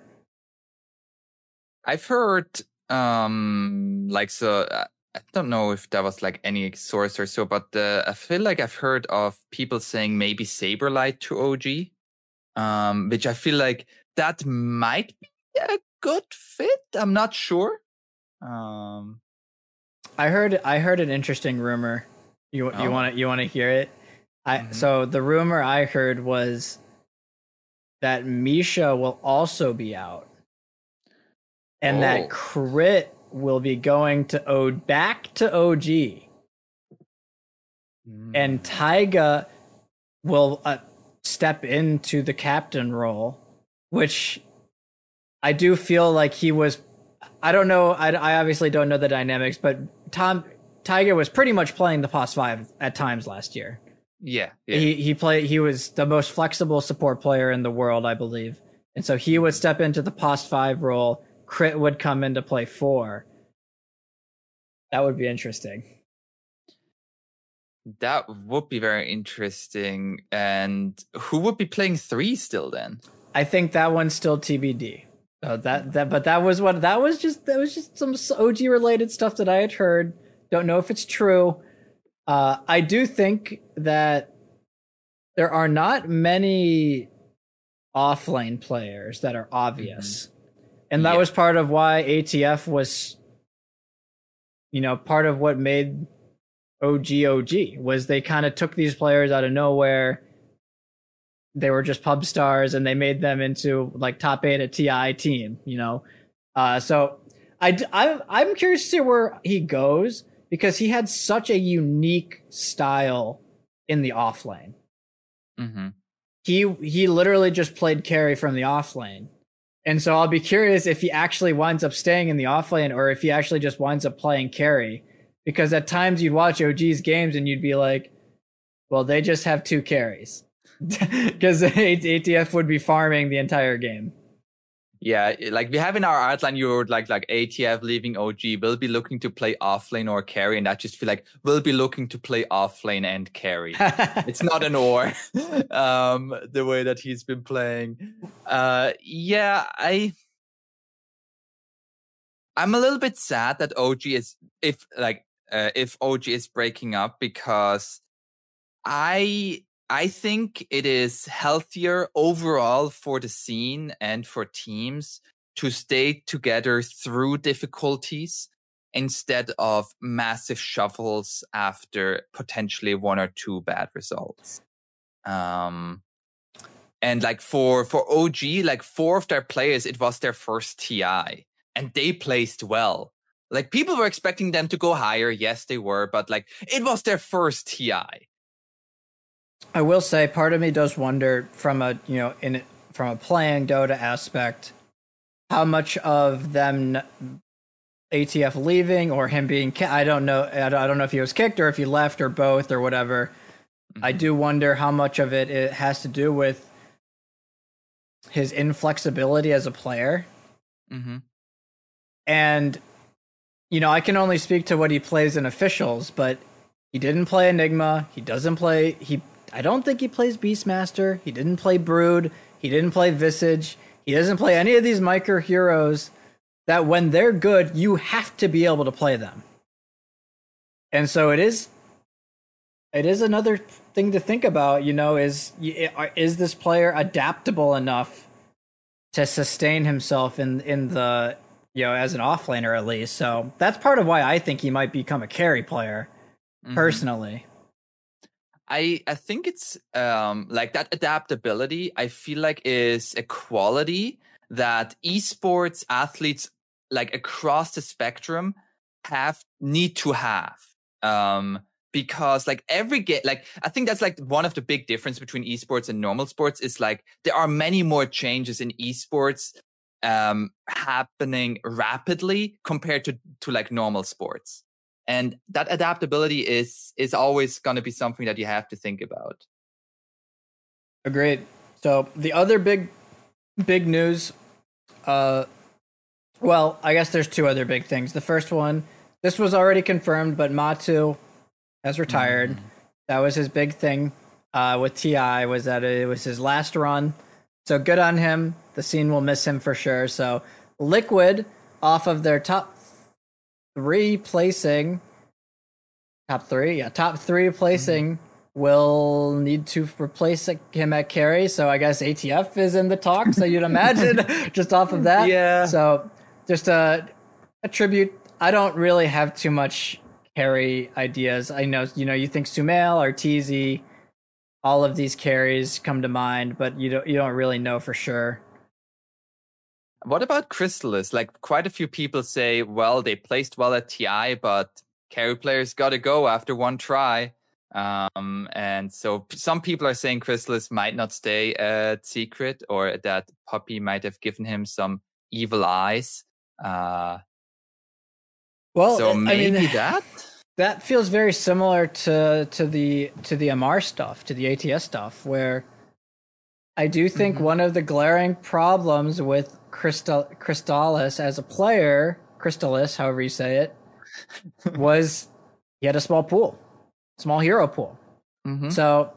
Speaker 2: I've heard, um, like, so uh, I don't know if that was like any source or so, but uh, I feel like I've heard of people saying maybe Saberlight to O G, um, which I feel like that might be a good fit. I'm not sure. Um,
Speaker 1: I heard I heard an interesting rumor. You you oh. want to you want to hear it? I mm-hmm. So the rumor I heard was that Misha will also be out, and oh. that Crit will be going to O back to O G, mm. and Taiga will uh, step into the captain role, which I do feel like he was. I don't know. I, I obviously don't know the dynamics, but Tom Tiger was pretty much playing the P O S five at times last year.
Speaker 2: Yeah, yeah.
Speaker 1: He he played. He was the most flexible support player in the world, I believe, and so he would step into the P O S five role. Crit would come into play four. That would be interesting.
Speaker 2: That would be very interesting. And who would be playing three still then?
Speaker 1: I think that one's still T B D. Uh, that that but that was what that was just that was just some O G related stuff that I had heard. Don't know if it's true. Uh, I do think that there are not many offlane players that are obvious, mm-hmm. and that yeah. was part of why A T F was, you know, part of what made O G O G was they kind of took these players out of nowhere. They were just pub stars and they made them into like top eight at T I team, you know? Uh, so I, I, I'm curious to see where he goes because he had such a unique style in the off lane.
Speaker 2: Mm-hmm.
Speaker 1: He, he literally just played carry from the off lane. And so I'll be curious if he actually winds up staying in the off lane or if he actually just winds up playing carry, because at times you'd watch O G's games and you'd be like, well, they just have two carries. Because A T F would be farming the entire game.
Speaker 2: Yeah, like we have in our outline, you would like like A T F leaving O G will be looking to play offlane or carry, and I just feel like we'll be looking to play offlane and carry. It's not an or, um, the way that he's been playing. Uh, yeah, I, I'm a little bit sad that O G is if like uh, if O G is breaking up because I. I think it is healthier overall for the scene and for teams to stay together through difficulties instead of massive shuffles after potentially one or two bad results. Um, and like for, for O G, like four of their players, it was their first T I and they placed well. Like people were expecting them to go higher. Yes, they were, but like it was their first T I.
Speaker 1: I will say, part of me does wonder from a you know in from a playing Dota aspect, how much of them A T F leaving or him being I don't know I don't know if he was kicked or if he left or both or whatever. Mm-hmm. I do wonder how much of it it has to do with his inflexibility as a player.
Speaker 2: Mm-hmm.
Speaker 1: And you know, I can only speak to what he plays in officials, but he didn't play Enigma. He doesn't play he. I don't think he plays Beastmaster. He didn't play Brood. He didn't play Visage. He doesn't play any of these micro heroes that when they're good, you have to be able to play them. And so it is, it is another thing to think about, you know, is, is this player adaptable enough to sustain himself in, in the, you know, as an offlaner at least. So that's part of why I think he might become a carry player mm-hmm. personally.
Speaker 2: I, I think it's um, like that adaptability, I feel like is a quality that esports athletes like across the spectrum have need to have. Um, because like every game, like I think that's like one of the big difference between esports and normal sports is like there are many more changes in esports um, happening rapidly compared to, to like normal sports. And that adaptability is is always going to be something that you have to think about.
Speaker 1: Agreed. So the other big, big news, uh, well, I guess there's two other big things. The first one, this was already confirmed, but Matu has retired. Mm-hmm. That was his big thing uh, with T I, was that it was his last run. So good on him. The scene will miss him for sure. So Liquid, off of their top three placing, top three, yeah, top three placing, mm-hmm. will need to replace him at carry. So I guess A T F is in the talk. So you'd imagine just off of that.
Speaker 2: Yeah.
Speaker 1: So just a, a tribute. I don't really have too much carry ideas. I know, you know, you think Sumail or T Z, all of these carries come to mind, but you don't, you don't really know for sure.
Speaker 2: What about Crystallis? Like quite a few people say, well, they placed well at T I, but carry players got to go after one try. Um, and so some people are saying Chrysalis might not stay at Secret, or that Puppey might have given him some evil eyes. Uh,
Speaker 1: well,
Speaker 2: so
Speaker 1: I mean,
Speaker 2: maybe that
Speaker 1: that feels very similar to to the to the M R stuff, to the A T S stuff, where I do think mm-hmm. one of the glaring problems with Crystal Crystalis as a player, Crystalis, however you say it, was he had a small pool, small hero pool. Mm-hmm. So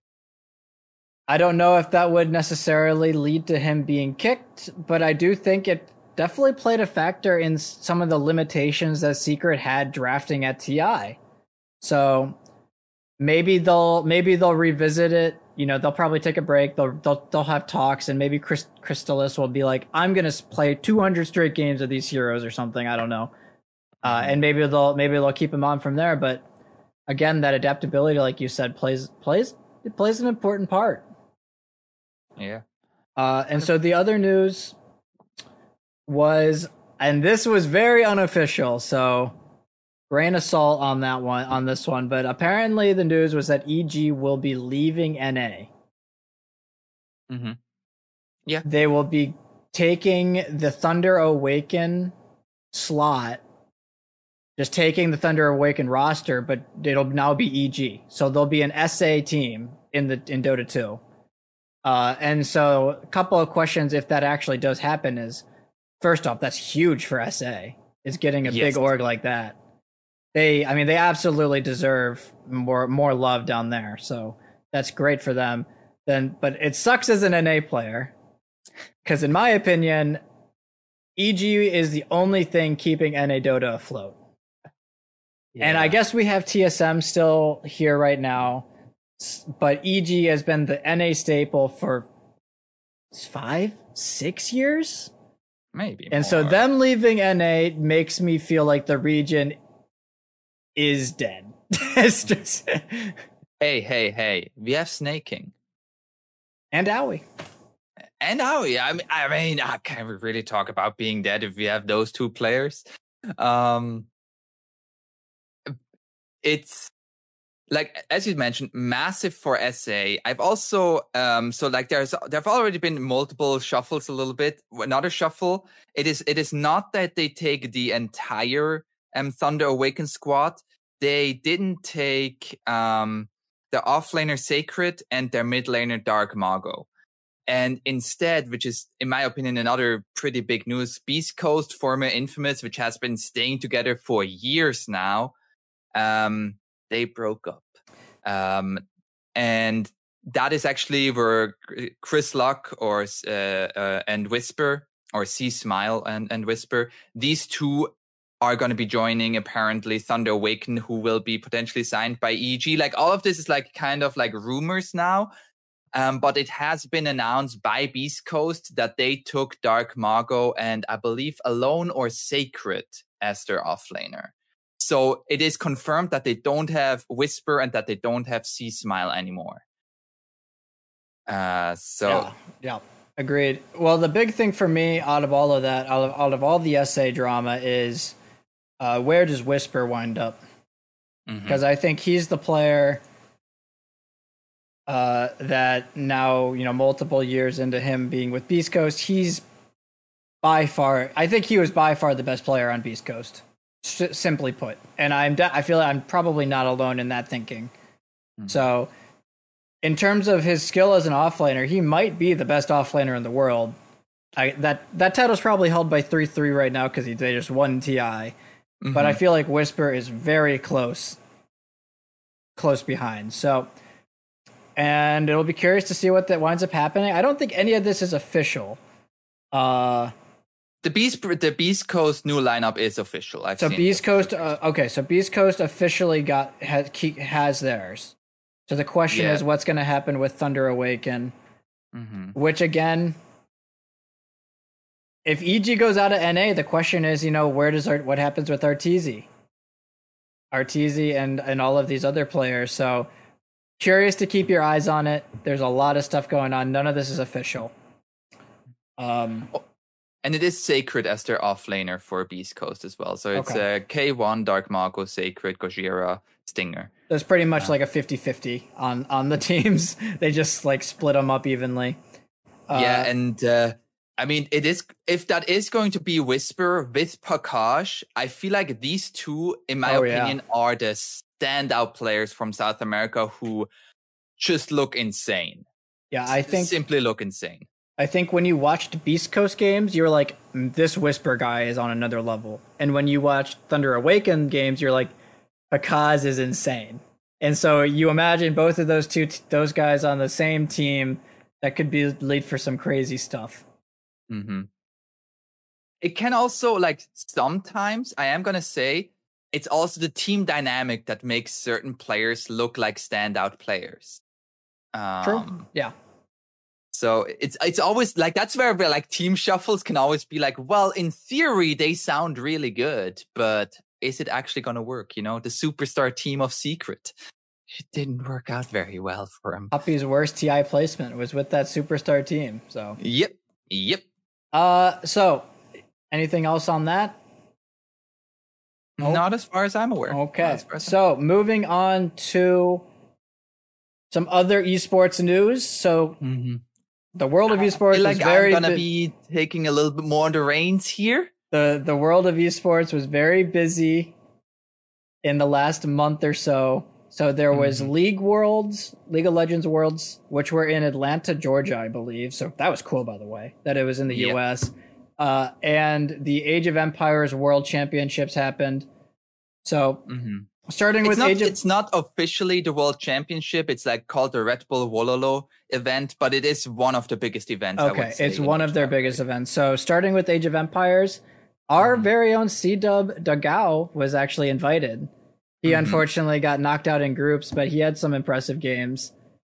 Speaker 1: I don't know if that would necessarily lead to him being kicked, but I do think it definitely played a factor in some of the limitations that Secret had drafting at T I. So maybe they'll maybe they'll revisit it. You know, they'll probably take a break. They'll they'll they'll have talks, and maybe Chris, Crystalis will be like, "I'm gonna play two hundred straight games of these heroes" or something. I don't know. Uh, and maybe they'll maybe they'll keep him on from there. But again, that adaptability, like you said, plays plays it plays an important part.
Speaker 2: Yeah.
Speaker 1: Uh, and so the other news was, and this was very unofficial, so grain of salt on that one, on this one, but apparently the news was that E G will be leaving N A.
Speaker 2: Mm-hmm. Yeah.
Speaker 1: They will be taking the Thunder Awaken slot, just taking the Thunder Awaken roster, but it'll now be E G. So there'll be an S A team in the in Dota two. Uh, and so a couple of questions if that actually does happen is, first off, that's huge for S A, is getting a yes. big org like that. They, I mean, they absolutely deserve more more love down there. So that's great for them. Then, but it sucks as an N A player, because in my opinion, E G is the only thing keeping N A Dota afloat. Yeah. And I guess we have T S M still here right now, but E G has been the N A staple for five, six years?
Speaker 2: Maybe.
Speaker 1: And
Speaker 2: more.
Speaker 1: so them leaving N A makes me feel like the region is dead. It's just...
Speaker 2: Hey, hey, hey. We have Snaking.
Speaker 1: And Owie.
Speaker 2: And Owie. I mean, I mean, I can't really talk about being dead if we have those two players. Um, it's... Like, as you mentioned, massive for S A. I've also, um, so like there's, there have already been multiple shuffles a little bit. Another shuffle, it is, it is not that they take the entire um, Thunder Awaken squad. They didn't take um, the offlaner Sacred and their mid laner Dark Mago. And instead, which is, in my opinion, another pretty big news, Beast Coast, former Infamous, which has been staying together for years now, um, they broke up. Um, and that is actually where Chris Luck or uh, uh, and Whisper, or C Smile and, and Whisper, these two are going to be joining apparently Thunder Awaken, who will be potentially signed by E G. Like, all of this is like kind of like rumors now. Um, but it has been announced by Beast Coast that they took Dark Mago and I believe Alone or Sacred as their offlaner. So it is confirmed that they don't have Whisper and that they don't have C Smile anymore. Uh, so
Speaker 1: yeah, yeah, agreed. Well, the big thing for me out of all of that, out of, out of all the S A drama, is uh, where does Whisper wind up? Because mm-hmm. I think he's the player uh, that now, you know, multiple years into him being with Beast Coast, he's by far, I think he was by far the best player on Beast Coast. Simply put, and I'm de- I feel like I'm probably not alone in that thinking. Mm-hmm. So, in terms of his skill as an offlaner, he might be the best offlaner in the world. I that that title's probably held by three three right now because they just won T I. Mm-hmm. But I feel like Whisper is very close, close behind. So, and it'll be curious to see what that winds up happening. I don't think any of this is official. Uh.
Speaker 2: The Beast, the Beast Coast new lineup is official. I've
Speaker 1: so
Speaker 2: seen
Speaker 1: Beast Coast, uh, okay. So Beast Coast officially got has, has theirs. So the question yeah. is, what's going to happen with Thunder Awaken? Mm-hmm. Which again, if E G goes out of N A, the question is, you know, where does our, what happens with Arteezy, Arteezy, and and all of these other players? So curious to keep your eyes on it. There's a lot of stuff going on. None of this is official. Um.
Speaker 2: Oh. And it is Sacred as their offlaner for Beast Coast as well. So it's okay. uh, K one, Dark Mago, Sacred, Gojira, Stinger.
Speaker 1: There's pretty much uh, like a fifty-fifty on, on the teams. They just like split them up evenly.
Speaker 2: Yeah, uh, and uh, I mean, it is if that is going to be Whisper with Pakash, I feel like these two, in my oh, opinion, yeah. are the standout players from South America who just look insane.
Speaker 1: Yeah, I think
Speaker 2: simply look insane.
Speaker 1: I think when you watched Beast Coast games, you're like, this Whisper guy is on another level. And when you watched Thunder Awakened games, you're like, Pakaz is insane. And so you imagine both of those two, t- those guys on the same team, that could be lead for some crazy stuff.
Speaker 2: Mm-hmm. It can also, like, sometimes, I am going to say, it's also the team dynamic that makes certain players look like standout players. Um,
Speaker 1: True. Yeah.
Speaker 2: So it's it's always like, that's where like team shuffles can always be like, well, in theory, they sound really good, but is it actually going to work? You know, the superstar team of Secret, it didn't work out very well for him.
Speaker 1: Hoppy's worst T I placement was with that superstar team. So
Speaker 2: yep, yep.
Speaker 1: Uh, so anything else on that?
Speaker 2: Nope. Not as far as I'm aware.
Speaker 1: Okay, so I'm... moving on to some other esports news. So.
Speaker 2: Mm-hmm.
Speaker 1: The world of esports I feel like was very
Speaker 2: I'm gonna bu- be taking a little bit more on the reins here.
Speaker 1: The the world of esports was very busy in the last month or so. So there was mm-hmm. League Worlds, League of Legends Worlds, which were in Atlanta, Georgia, I believe. So that was cool, by the way, that it was in the yep. U S. Uh, and the Age of Empires World Championships happened. So.
Speaker 2: Mm-hmm.
Speaker 1: Starting
Speaker 2: it's
Speaker 1: with
Speaker 2: not,
Speaker 1: Age of...
Speaker 2: It's not officially the World Championship. It's like called the Red Bull Wololo event, but it is one of the biggest events.
Speaker 1: Okay,
Speaker 2: I would say,
Speaker 1: it's one of their biggest events. So starting with Age of Empires, our mm-hmm. very own C-Dub Dagao was actually invited. He mm-hmm. unfortunately got knocked out in groups, but he had some impressive games.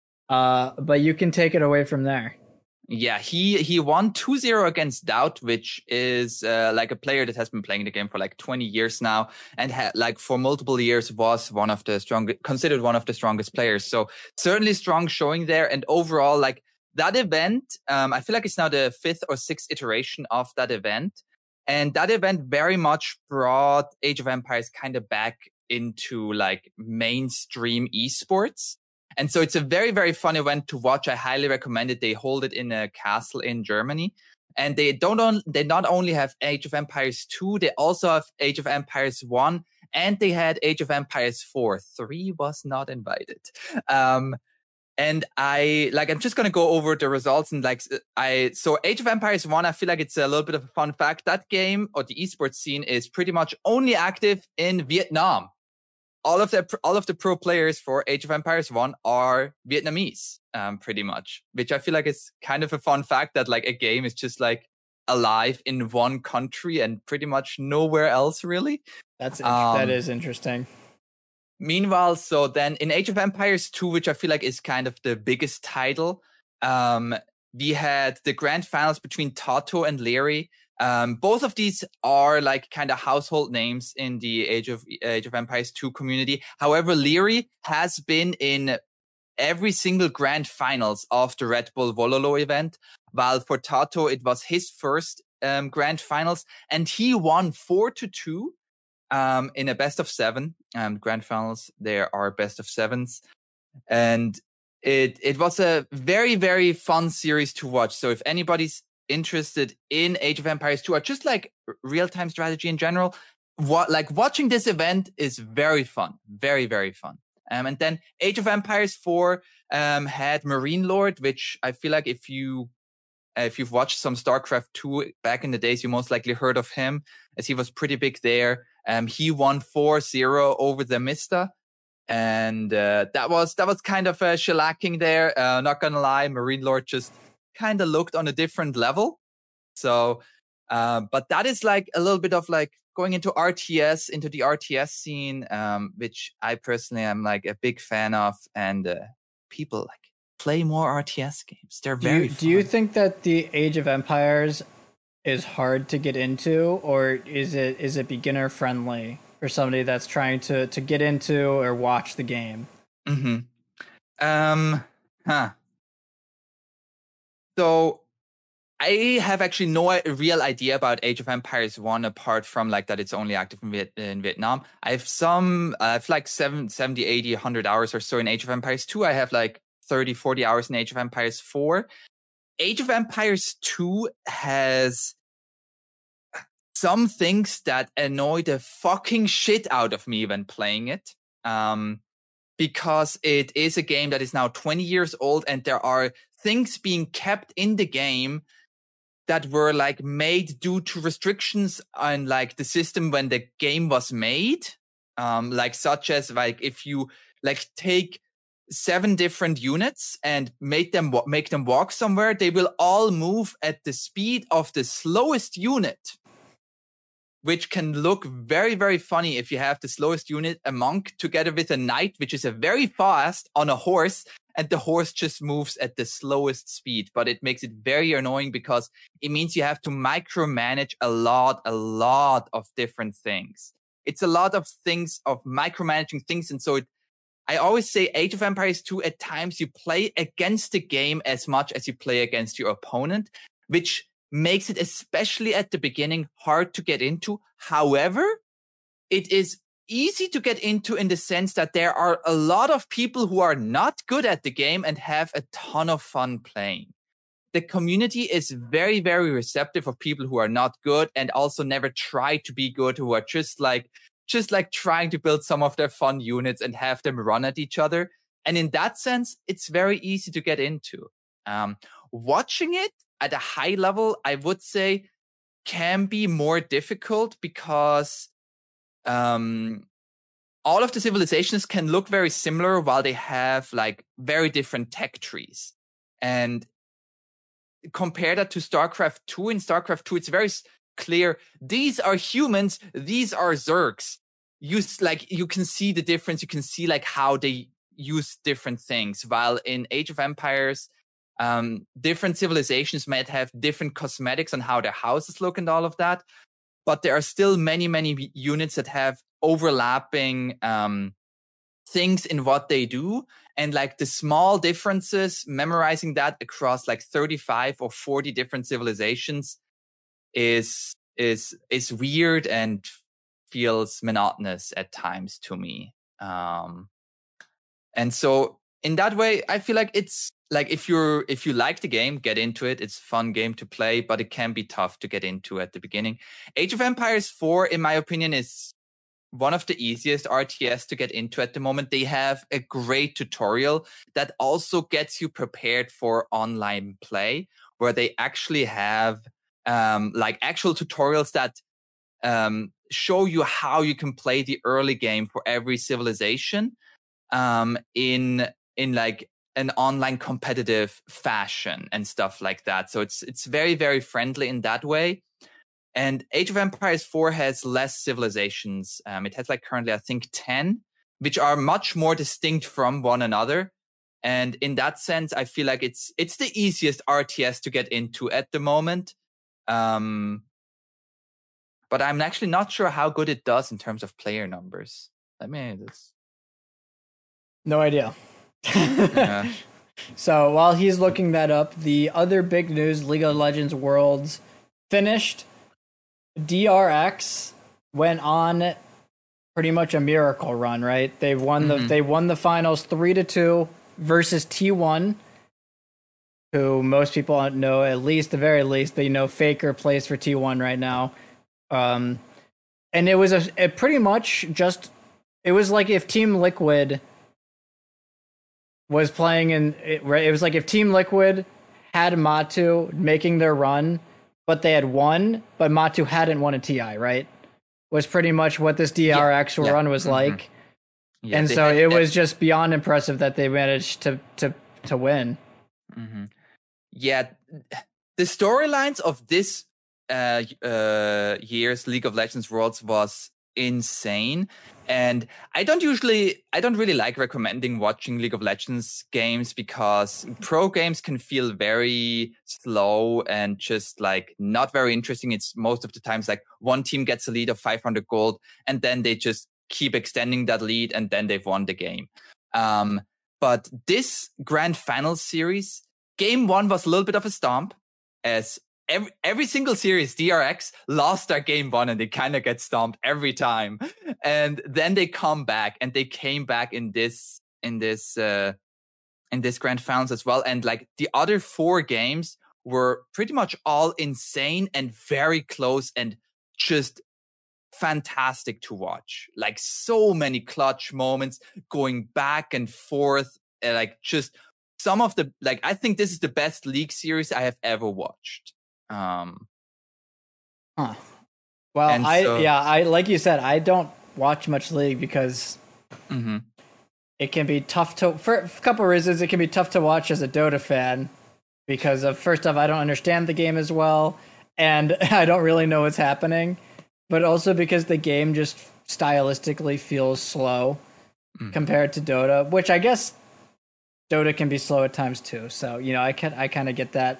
Speaker 1: Uh, but you can take it away from there.
Speaker 2: Yeah, he he won two zero against Doubt, which is uh, like a player that has been playing the game for like twenty years now, and ha- like for multiple years was one of the strongest, considered one of the strongest players. So certainly strong showing there. And overall, like that event, um, I feel like it's now the fifth or sixth iteration of that event. And that event very much brought Age of Empires kind of back into like mainstream esports. And so it's a very, very fun event to watch. I highly recommend it. They hold it in a castle in Germany. And they don't on, they not only have Age of Empires two, they also have Age of Empires one, and they had Age of Empires four. three was not invited. Um, and I, like, I'm just going to go over the results and like, I, so Age of Empires one, I feel like it's a little bit of a fun fact. That game or the esports scene is pretty much only active in Vietnam. All of the all of the pro players for Age of Empires one are Vietnamese, um, pretty much, which I feel like is kind of a fun fact that like a game is just like alive in one country and pretty much nowhere else really.
Speaker 1: That's int- um, that is interesting.
Speaker 2: Meanwhile, so then in Age of Empires two, which I feel like is kind of the biggest title, um, we had the grand finals between Tato and Leary. Um, both of these are like kind of household names in the Age of Age of Empires two community. However, Leary has been in every single grand finals of the Red Bull Wololo event, while for Tato it was his first um, grand finals, and he won four to two um, in a best of seven. Um, grand finals there are best of sevens, and it it was a very very fun series to watch. So if anybody's interested in Age of Empires two or just like real-time strategy in general, what like watching this event is very fun, very very fun. Um, and then Age of Empires four um, had Marine Lord, which I feel like if you uh, if you've watched some StarCraft two back in the days, you most likely heard of him, as he was pretty big there. Um, he won four zero over the Mista. And uh, that was that was kind of a shellacking there. Uh, not gonna lie, Marine Lord just kind of looked on a different level. So, uh, but that is like a little bit of like going into R T S, into the R T S scene, um, which I personally am like a big fan of, and uh, people like play more R T S games. They're
Speaker 1: do
Speaker 2: very
Speaker 1: you,
Speaker 2: fun.
Speaker 1: Do you think that the Age of Empires is hard to get into, or is it is it beginner friendly for somebody that's trying to to get into or watch the game?
Speaker 2: Mm-hmm. Um, huh. So I have actually no real idea about Age of Empires one apart from like that it's only active in, Viet- in Vietnam. I have some, uh, I have like seven, seventy, eighty, one hundred hours or so in Age of Empires two. I have like thirty, forty hours in Age of Empires four. Age of Empires two has some things that annoy the fucking shit out of me when playing it. Um, because it is a game that is now twenty years old and there are things being kept in the game that were like made due to restrictions on like the system when the game was made. Um, like such as like if you like take seven different units and make them make them walk somewhere, they will all move at the speed of the slowest unit, which can look very, very funny if you have the slowest unit, a monk, together with a knight, which is a very fast on a horse, and the horse just moves at the slowest speed. But it makes it very annoying because it means you have to micromanage a lot, a lot of different things. It's a lot of things, of micromanaging things. And so it, I always say Age of Empires two, at times you play against the game as much as you play against your opponent, which makes it, especially at the beginning, hard to get into. However, it is easy to get into in the sense that there are a lot of people who are not good at the game and have a ton of fun playing. The community is very, very receptive of people who are not good and also never try to be good, who are just like, just like trying to build some of their fun units and have them run at each other. And in that sense, it's very easy to get into. Um, watching it at a high level, I would say, can be more difficult because um, all of the civilizations can look very similar while they have like very different tech trees. And compare that to StarCraft two. In StarCraft two, it's very clear. These are humans. These are Zergs. You like you can see the difference. You can see like how they use different things. While in Age of Empires, um, different civilizations might have different cosmetics on how their houses look and all of that. But there are still many, many units that have overlapping um, things in what they do. And like the small differences, memorizing that across like thirty-five or forty different civilizations is is is weird and feels monotonous at times to me. Um, and so in that way, I feel like it's like if you're if you like the game, get into it. It's a fun game to play, but it can be tough to get into at the beginning. Age of Empires four, in my opinion, is one of the easiest R T S to get into at the moment. They have a great tutorial that also gets you prepared for online play, where they actually have um, like actual tutorials that um, show you how you can play the early game for every civilization um, in in like an online competitive fashion and stuff like that. So it's it's very, very friendly in that way. And Age of Empires four has less civilizations. Um, it has like currently, I think, ten, which are much more distinct from one another. And in that sense, I feel like it's it's the easiest R T S to get into at the moment. Um, but I'm actually not sure how good it does in terms of player numbers. I mean, that's
Speaker 1: no idea.
Speaker 2: yeah.
Speaker 1: So while he's looking that up, the other big news: League of Legends Worlds finished. D R X went on pretty much a miracle run, right? They won the mm-hmm. they won the finals three to two versus T one, who most people know, at least the very least they know Faker plays for T one right now. Um, and it was a it pretty much just it was like if Team Liquid was playing in it, it was like if Team Liquid had Matu making their run, but they had won, but Matu hadn't won a T I, right? Was pretty much what this D R X yeah, yeah. run was mm-hmm. like. Yeah, and so had, it was just beyond impressive that they managed to to to win.
Speaker 2: Mm-hmm. Yeah, the storylines of this uh, uh, year's League of Legends Worlds was insane. And I don't usually, I don't really like recommending watching League of Legends games because pro games can feel very slow and just like not very interesting. It's most of the times like one team gets a lead of five hundred gold and then they just keep extending that lead and then they've won the game. Um, but this grand final series, game one was a little bit of a stomp, as every, every single series, D R X lost their game one and they kind of get stomped every time. And then they come back, and they came back in this, in this, uh, in this grand finals as well. And like the other four games were pretty much all insane and very close and just fantastic to watch. Like so many clutch moments going back and forth. Uh, like just some of the, like, I think this is the best League series I have ever watched. Um,
Speaker 1: huh. Well, I,
Speaker 2: so,
Speaker 1: yeah, I, like you said, I don't watch much League because
Speaker 2: mm-hmm.
Speaker 1: it can be tough to, for a couple of reasons, it can be tough to watch as a Dota fan because of, first off, I don't understand the game as well, and I don't really know what's happening, but also because the game just stylistically feels slow mm. compared to Dota, which I guess Dota can be slow at times too. So, you know, I can I kind of get that.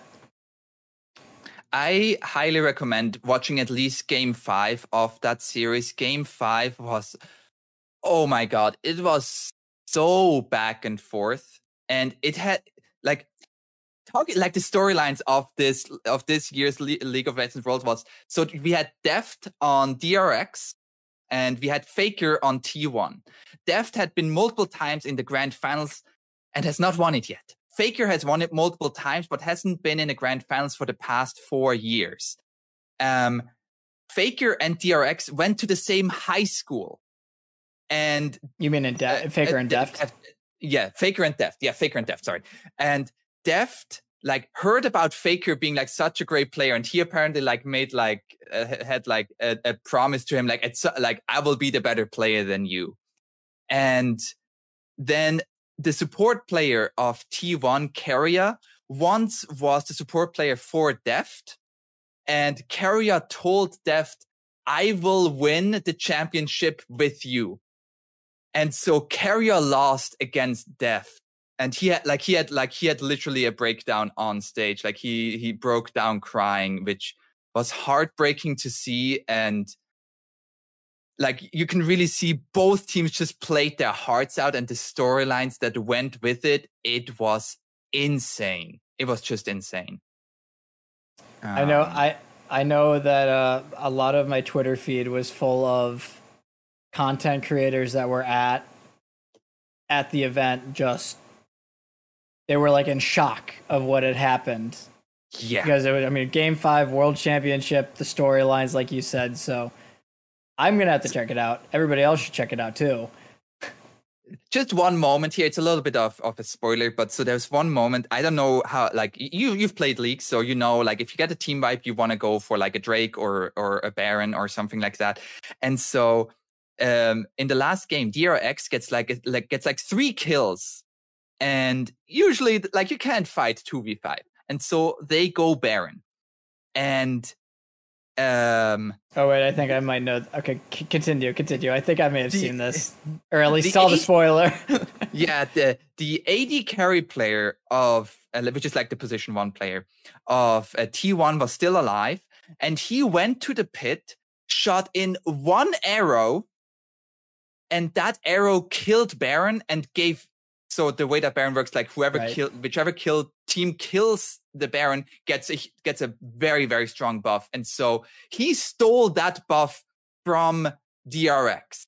Speaker 2: I highly recommend watching at least game five of that series. Game five was, oh my God, it was so back and forth. And it had like, talking like the storylines of this, of this year's Le- League of Legends Worlds was, so we had Deft on D R X and we had Faker on T one. Deft had been multiple times in the grand finals and has not won it yet. Faker has won it multiple times, but hasn't been in the grand finals for the past four years. Um, Faker and D R X went to the same high school. And
Speaker 1: you mean in De- uh, Faker and Deft?
Speaker 2: Deft? Yeah, Faker and Deft. Yeah, Faker and Deft, sorry. And Deft like heard about Faker being like such a great player, and he apparently like made like uh, had like a, a promise to him, like it's like I will be the better player than you. And then the support player of T one, Keria, once was the support player for Deft, and Keria told Deft, I will win the championship with you. And so Keria lost against Deft. And he had like he had like he had literally a breakdown on stage. Like he he broke down crying, which was heartbreaking to see. And like you can really see both teams just played their hearts out, and the storylines that went with it, it was insane. It was just insane.
Speaker 1: Um, I know I I know that uh, a lot of my Twitter feed was full of content creators that were at at the event, just they were like in shock of what had happened.
Speaker 2: Yeah.
Speaker 1: Because it was, I mean, game five, world championship, the storylines, like you said. So I'm going to have to check it out. Everybody else should check it out too.
Speaker 2: Just one moment here. It's a little bit of, of a spoiler, but so there's one moment. I don't know how, like you, you've played League, so you know, like if you get a team wipe, you want to go for like a Drake or, or a Baron or something like that. And so um, in the last game, D R X gets like, like, gets like three kills. And usually, like, you can't fight two v five. And so they go Baron. And, um...
Speaker 1: Oh, wait, I think I might know... Okay, c- continue, continue. I think I may have the, seen this. Or at least
Speaker 2: the
Speaker 1: saw
Speaker 2: A D,
Speaker 1: the spoiler.
Speaker 2: yeah, the, the A D carry player of... Uh, which is like the position one player of uh, T one was still alive. And he went to the pit, shot in one arrow, and that arrow killed Baron and gave... So the way that Baron works, like whoever right. kill, whichever kill team kills the Baron gets a, gets a very, very strong buff. And so he stole that buff from D R X.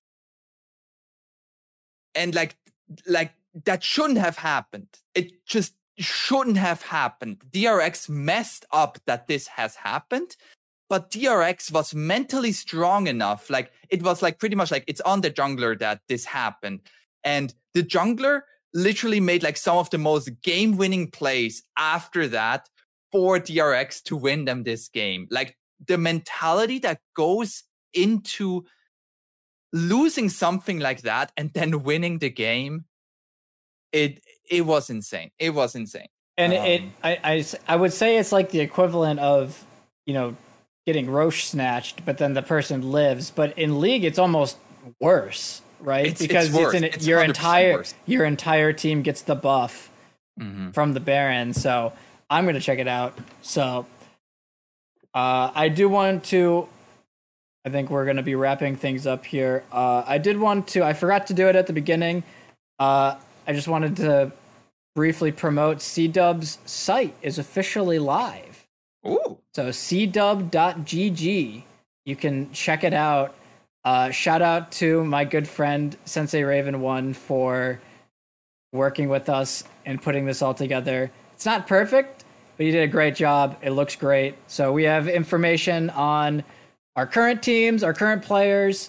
Speaker 2: And like, like that shouldn't have happened. It just shouldn't have happened. D R X messed up that this has happened, but D R X was mentally strong enough. Like it was like pretty much like it's on the jungler that this happened. And the jungler literally made like some of the most game-winning plays after that for D R X to win them this game. Like the mentality that goes into losing something like that and then winning the game, it it was insane. It was insane.
Speaker 1: And um, it, I, I, I would say it's like the equivalent of, you know, getting Roche snatched, but then the person lives. But in League, it's almost worse. Right,
Speaker 2: it's,
Speaker 1: because
Speaker 2: it's,
Speaker 1: it's, in,
Speaker 2: it's
Speaker 1: your entire
Speaker 2: worse.
Speaker 1: your entire team gets the buff
Speaker 2: mm-hmm.
Speaker 1: from the Baron. So I'm gonna check it out. So uh, I do want to. I think we're gonna be wrapping things up here. Uh, I did want to. I forgot to do it at the beginning. Uh, I just wanted to briefly promote C-Dub's site is officially live.
Speaker 2: Ooh.
Speaker 1: So c dub dot g g. You can check it out. Uh, shout out to my good friend Sensei Raven One for working with us and putting this all together. It's not perfect, but he did a great job. It looks great. So we have information on our current teams, our current players.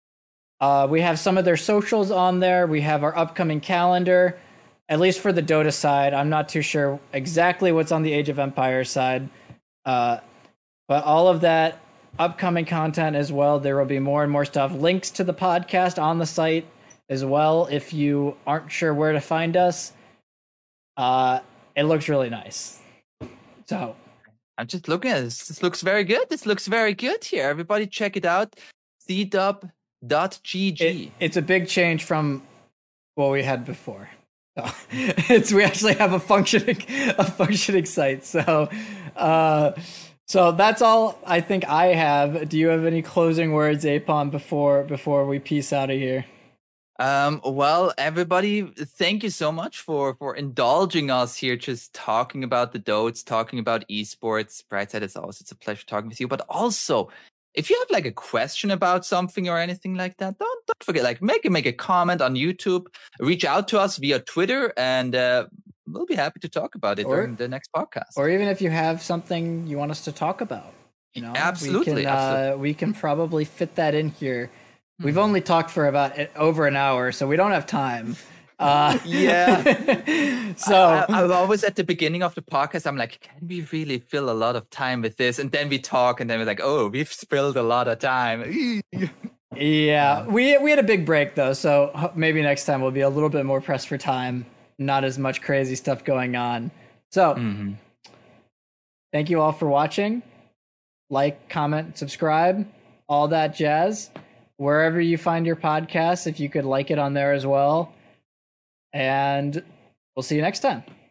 Speaker 1: Uh, we have some of their socials on there. We have our upcoming calendar, at least for the Dota side. I'm not too sure exactly what's on the Age of Empires side. Uh, but all of that upcoming content as well. There will be more and more stuff. Links to the podcast on the site as well if you aren't sure where to find us. Uh, it looks really nice. So
Speaker 2: I'm just looking at this. This looks very good. This looks very good here. Everybody check it out. c dub dot g g.
Speaker 1: It, it's a big change from what we had before. So, it's we actually have a functioning a functioning site. So uh, so that's all I think I have. Do you have any closing words, Apon, before before we peace out of here?
Speaker 2: Um, well, everybody, thank you so much for, for indulging us here, just talking about the Dotes, talking about esports. Brightside, it's always it's a pleasure talking with you. But also, if you have like a question about something or anything like that, don't don't forget, like make make a comment on YouTube, reach out to us via Twitter, and uh, we'll be happy to talk about it or, during the next podcast.
Speaker 1: Or even if you have something you want us to talk about, you know,
Speaker 2: absolutely,
Speaker 1: we can,
Speaker 2: absolutely.
Speaker 1: Uh, we can probably fit that in here. We've only talked for about over an hour, so we don't have time. Uh,
Speaker 2: yeah.
Speaker 1: so
Speaker 2: I, I, I was at the beginning of the podcast. I'm like, can we really fill a lot of time with this? And then we talk, and then we're like, oh, we've spilled a lot of time.
Speaker 1: yeah, we we had a big break though, so maybe next time we'll be a little bit more pressed for time. Not as much crazy stuff going on. So, mm-hmm. Thank you all for watching. Like, comment, subscribe, all that jazz. Wherever you find your podcast, if you could like it on there as well. And we'll see you next time.